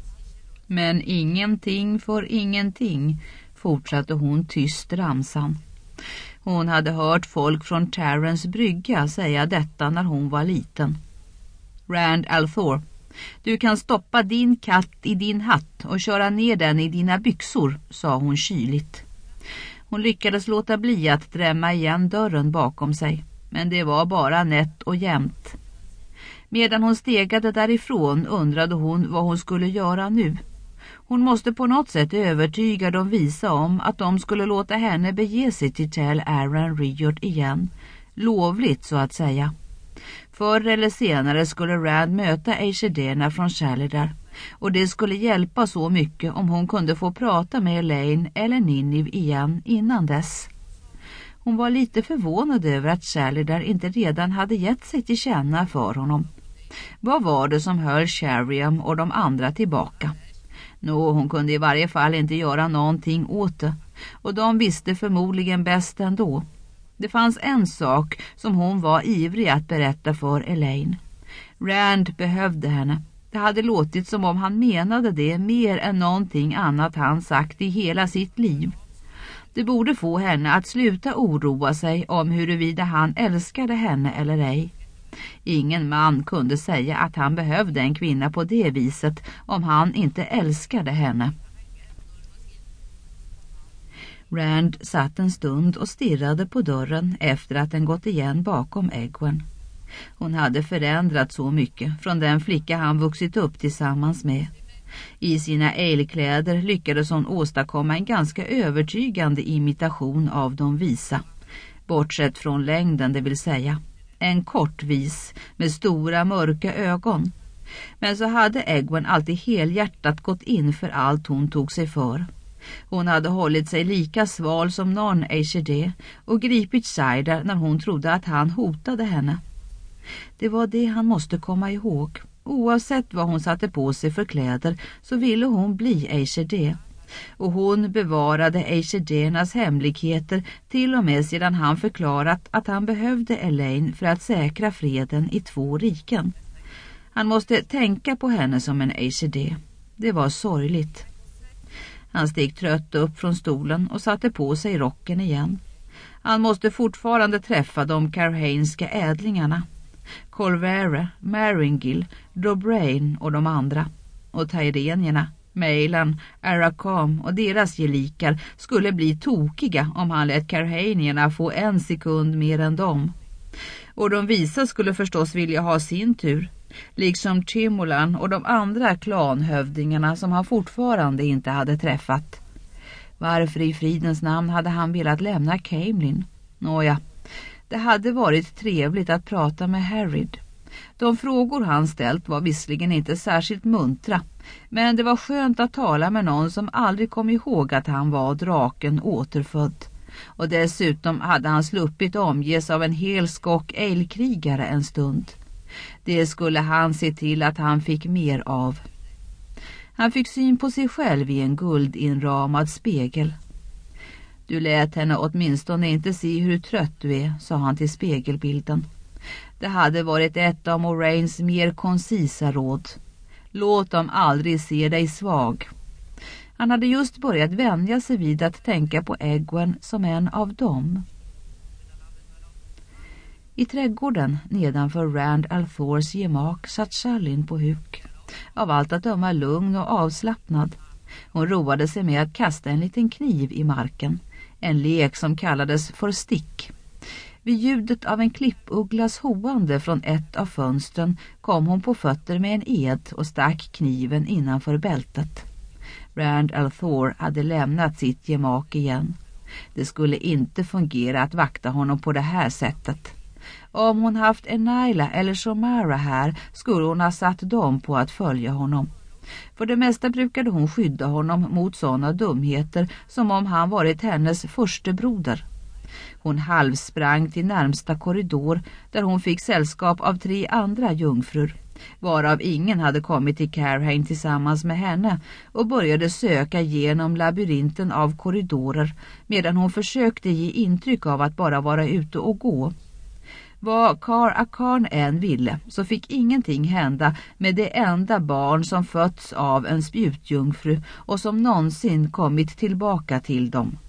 Men ingenting för ingenting, fortsatte hon tyst ramsan. Hon hade hört folk från Terrens brygga säga detta när hon var liten. Rand al'Thor, du kan stoppa din katt i din hatt och köra ner den i dina byxor, sa hon kyligt. Hon lyckades låta bli att drämma igen dörren bakom sig, men det var bara nätt och jämnt. Medan hon stegade därifrån undrade hon vad hon skulle göra nu. Hon måste på något sätt övertyga de visa om att de skulle låta henne bege sig till Tell Aaron Riord igen. Lovligt så att säga. Förr eller senare skulle Rand möta Aishadena från Shaladar, och det skulle hjälpa så mycket om hon kunde få prata med Elaine eller Ninniv igen innan dess. Hon var lite förvånad över att Shaladar inte redan hade gett sig till känna för honom. Vad var det som höll Sheriam och de andra tillbaka? Hon kunde i varje fall inte göra någonting åt det, och de visste förmodligen bäst ändå. Det fanns en sak som hon var ivrig att berätta för Elaine. Rand behövde henne. Det hade låtit som om han menade det mer än någonting annat han sagt i hela sitt liv. Det borde få henne att sluta oroa sig om huruvida han älskade henne eller ej. Ingen man kunde säga att han behövde en kvinna på det viset om han inte älskade henne. Rand satt en stund och stirrade på dörren efter att den gått igen bakom Egwene. Hon hade förändrat så mycket från den flicka han vuxit upp tillsammans med. I sina älkläder lyckades hon åstadkomma en ganska övertygande imitation av de visa. Bortsett från längden, det vill säga. En kort vis med stora mörka ögon. Men så hade Egwene alltid helhjärtat gått in för allt hon tog sig för. Hon hade hållit sig lika sval som någon Aishadeh och gripit Shaidar när hon trodde att han hotade henne. Det var det han måste komma ihåg. Oavsett vad hon satte på sig för kläder så ville hon bli Aishadeh. Och hon bevarade Aishadenas hemligheter till och med sedan han förklarat att han behövde Elaine för att säkra freden i 2 riken. Han måste tänka på henne som en Aishadeh. Det var sorgligt. Han steg trött upp från stolen och satte på sig rocken igen. Han måste fortfarande träffa de karhainska ädlingarna. Colvere, Maringil, Dobrain och de andra. Och Tyrenierna, Mailan, Arakam och deras gelikar skulle bli tokiga om han lät karhainierna få 1 sekund mer än dem. Och de visa skulle förstås vilja ha sin tur, liksom Timolan och de andra klanhövdingarna som han fortfarande inte hade träffat. Varför i fridens namn hade han velat lämna Caemlyn? Nåja, det hade varit trevligt att prata med Harryd. De frågor han ställt var visserligen inte särskilt muntra, men det var skönt att tala med någon som aldrig kom ihåg att han var draken återfödd. Och dessutom hade han sluppit omges av en hel skock älgkrigare en stund. Det skulle han se till att han fick mer av. Han fick syn på sig själv i en guldinramad spegel. Du lät henne åtminstone inte se hur trött du är, sa han till spegelbilden. Det hade varit ett av Moraines mer koncisa råd. Låt dem aldrig se dig svag. Han hade just börjat vänja sig vid att tänka på Egwene som en av dem. I trädgården nedanför Rand al'Thors gemak satt Shallyn på huk. Av allt att döma lugn och avslappnad. Hon roade sig med att kasta en liten kniv i marken. En lek som kallades för stick. Vid ljudet av en klippugglas hoande från ett av fönstren kom hon på fötter med en ed och stack kniven innanför bältet. Rand al'Thor hade lämnat sitt gemak igen. Det skulle inte fungera att vakta honom på det här sättet. Om hon haft Enaila eller Shomara här skulle hon ha satt dem på att följa honom. För det mesta brukade hon skydda honom mot sådana dumheter som om han varit hennes förste broder. Hon halvsprang till närmsta korridor där hon fick sällskap av 3 andra jungfrur, varav ingen hade kommit till Carhain tillsammans med henne, och började söka genom labyrinten av korridorer medan hon försökte ge intryck av att bara vara ute och gå. Vad Kar Akan än ville så fick ingenting hända med det enda barn som fötts av en spjutjungfru och som någonsin kommit tillbaka till dem.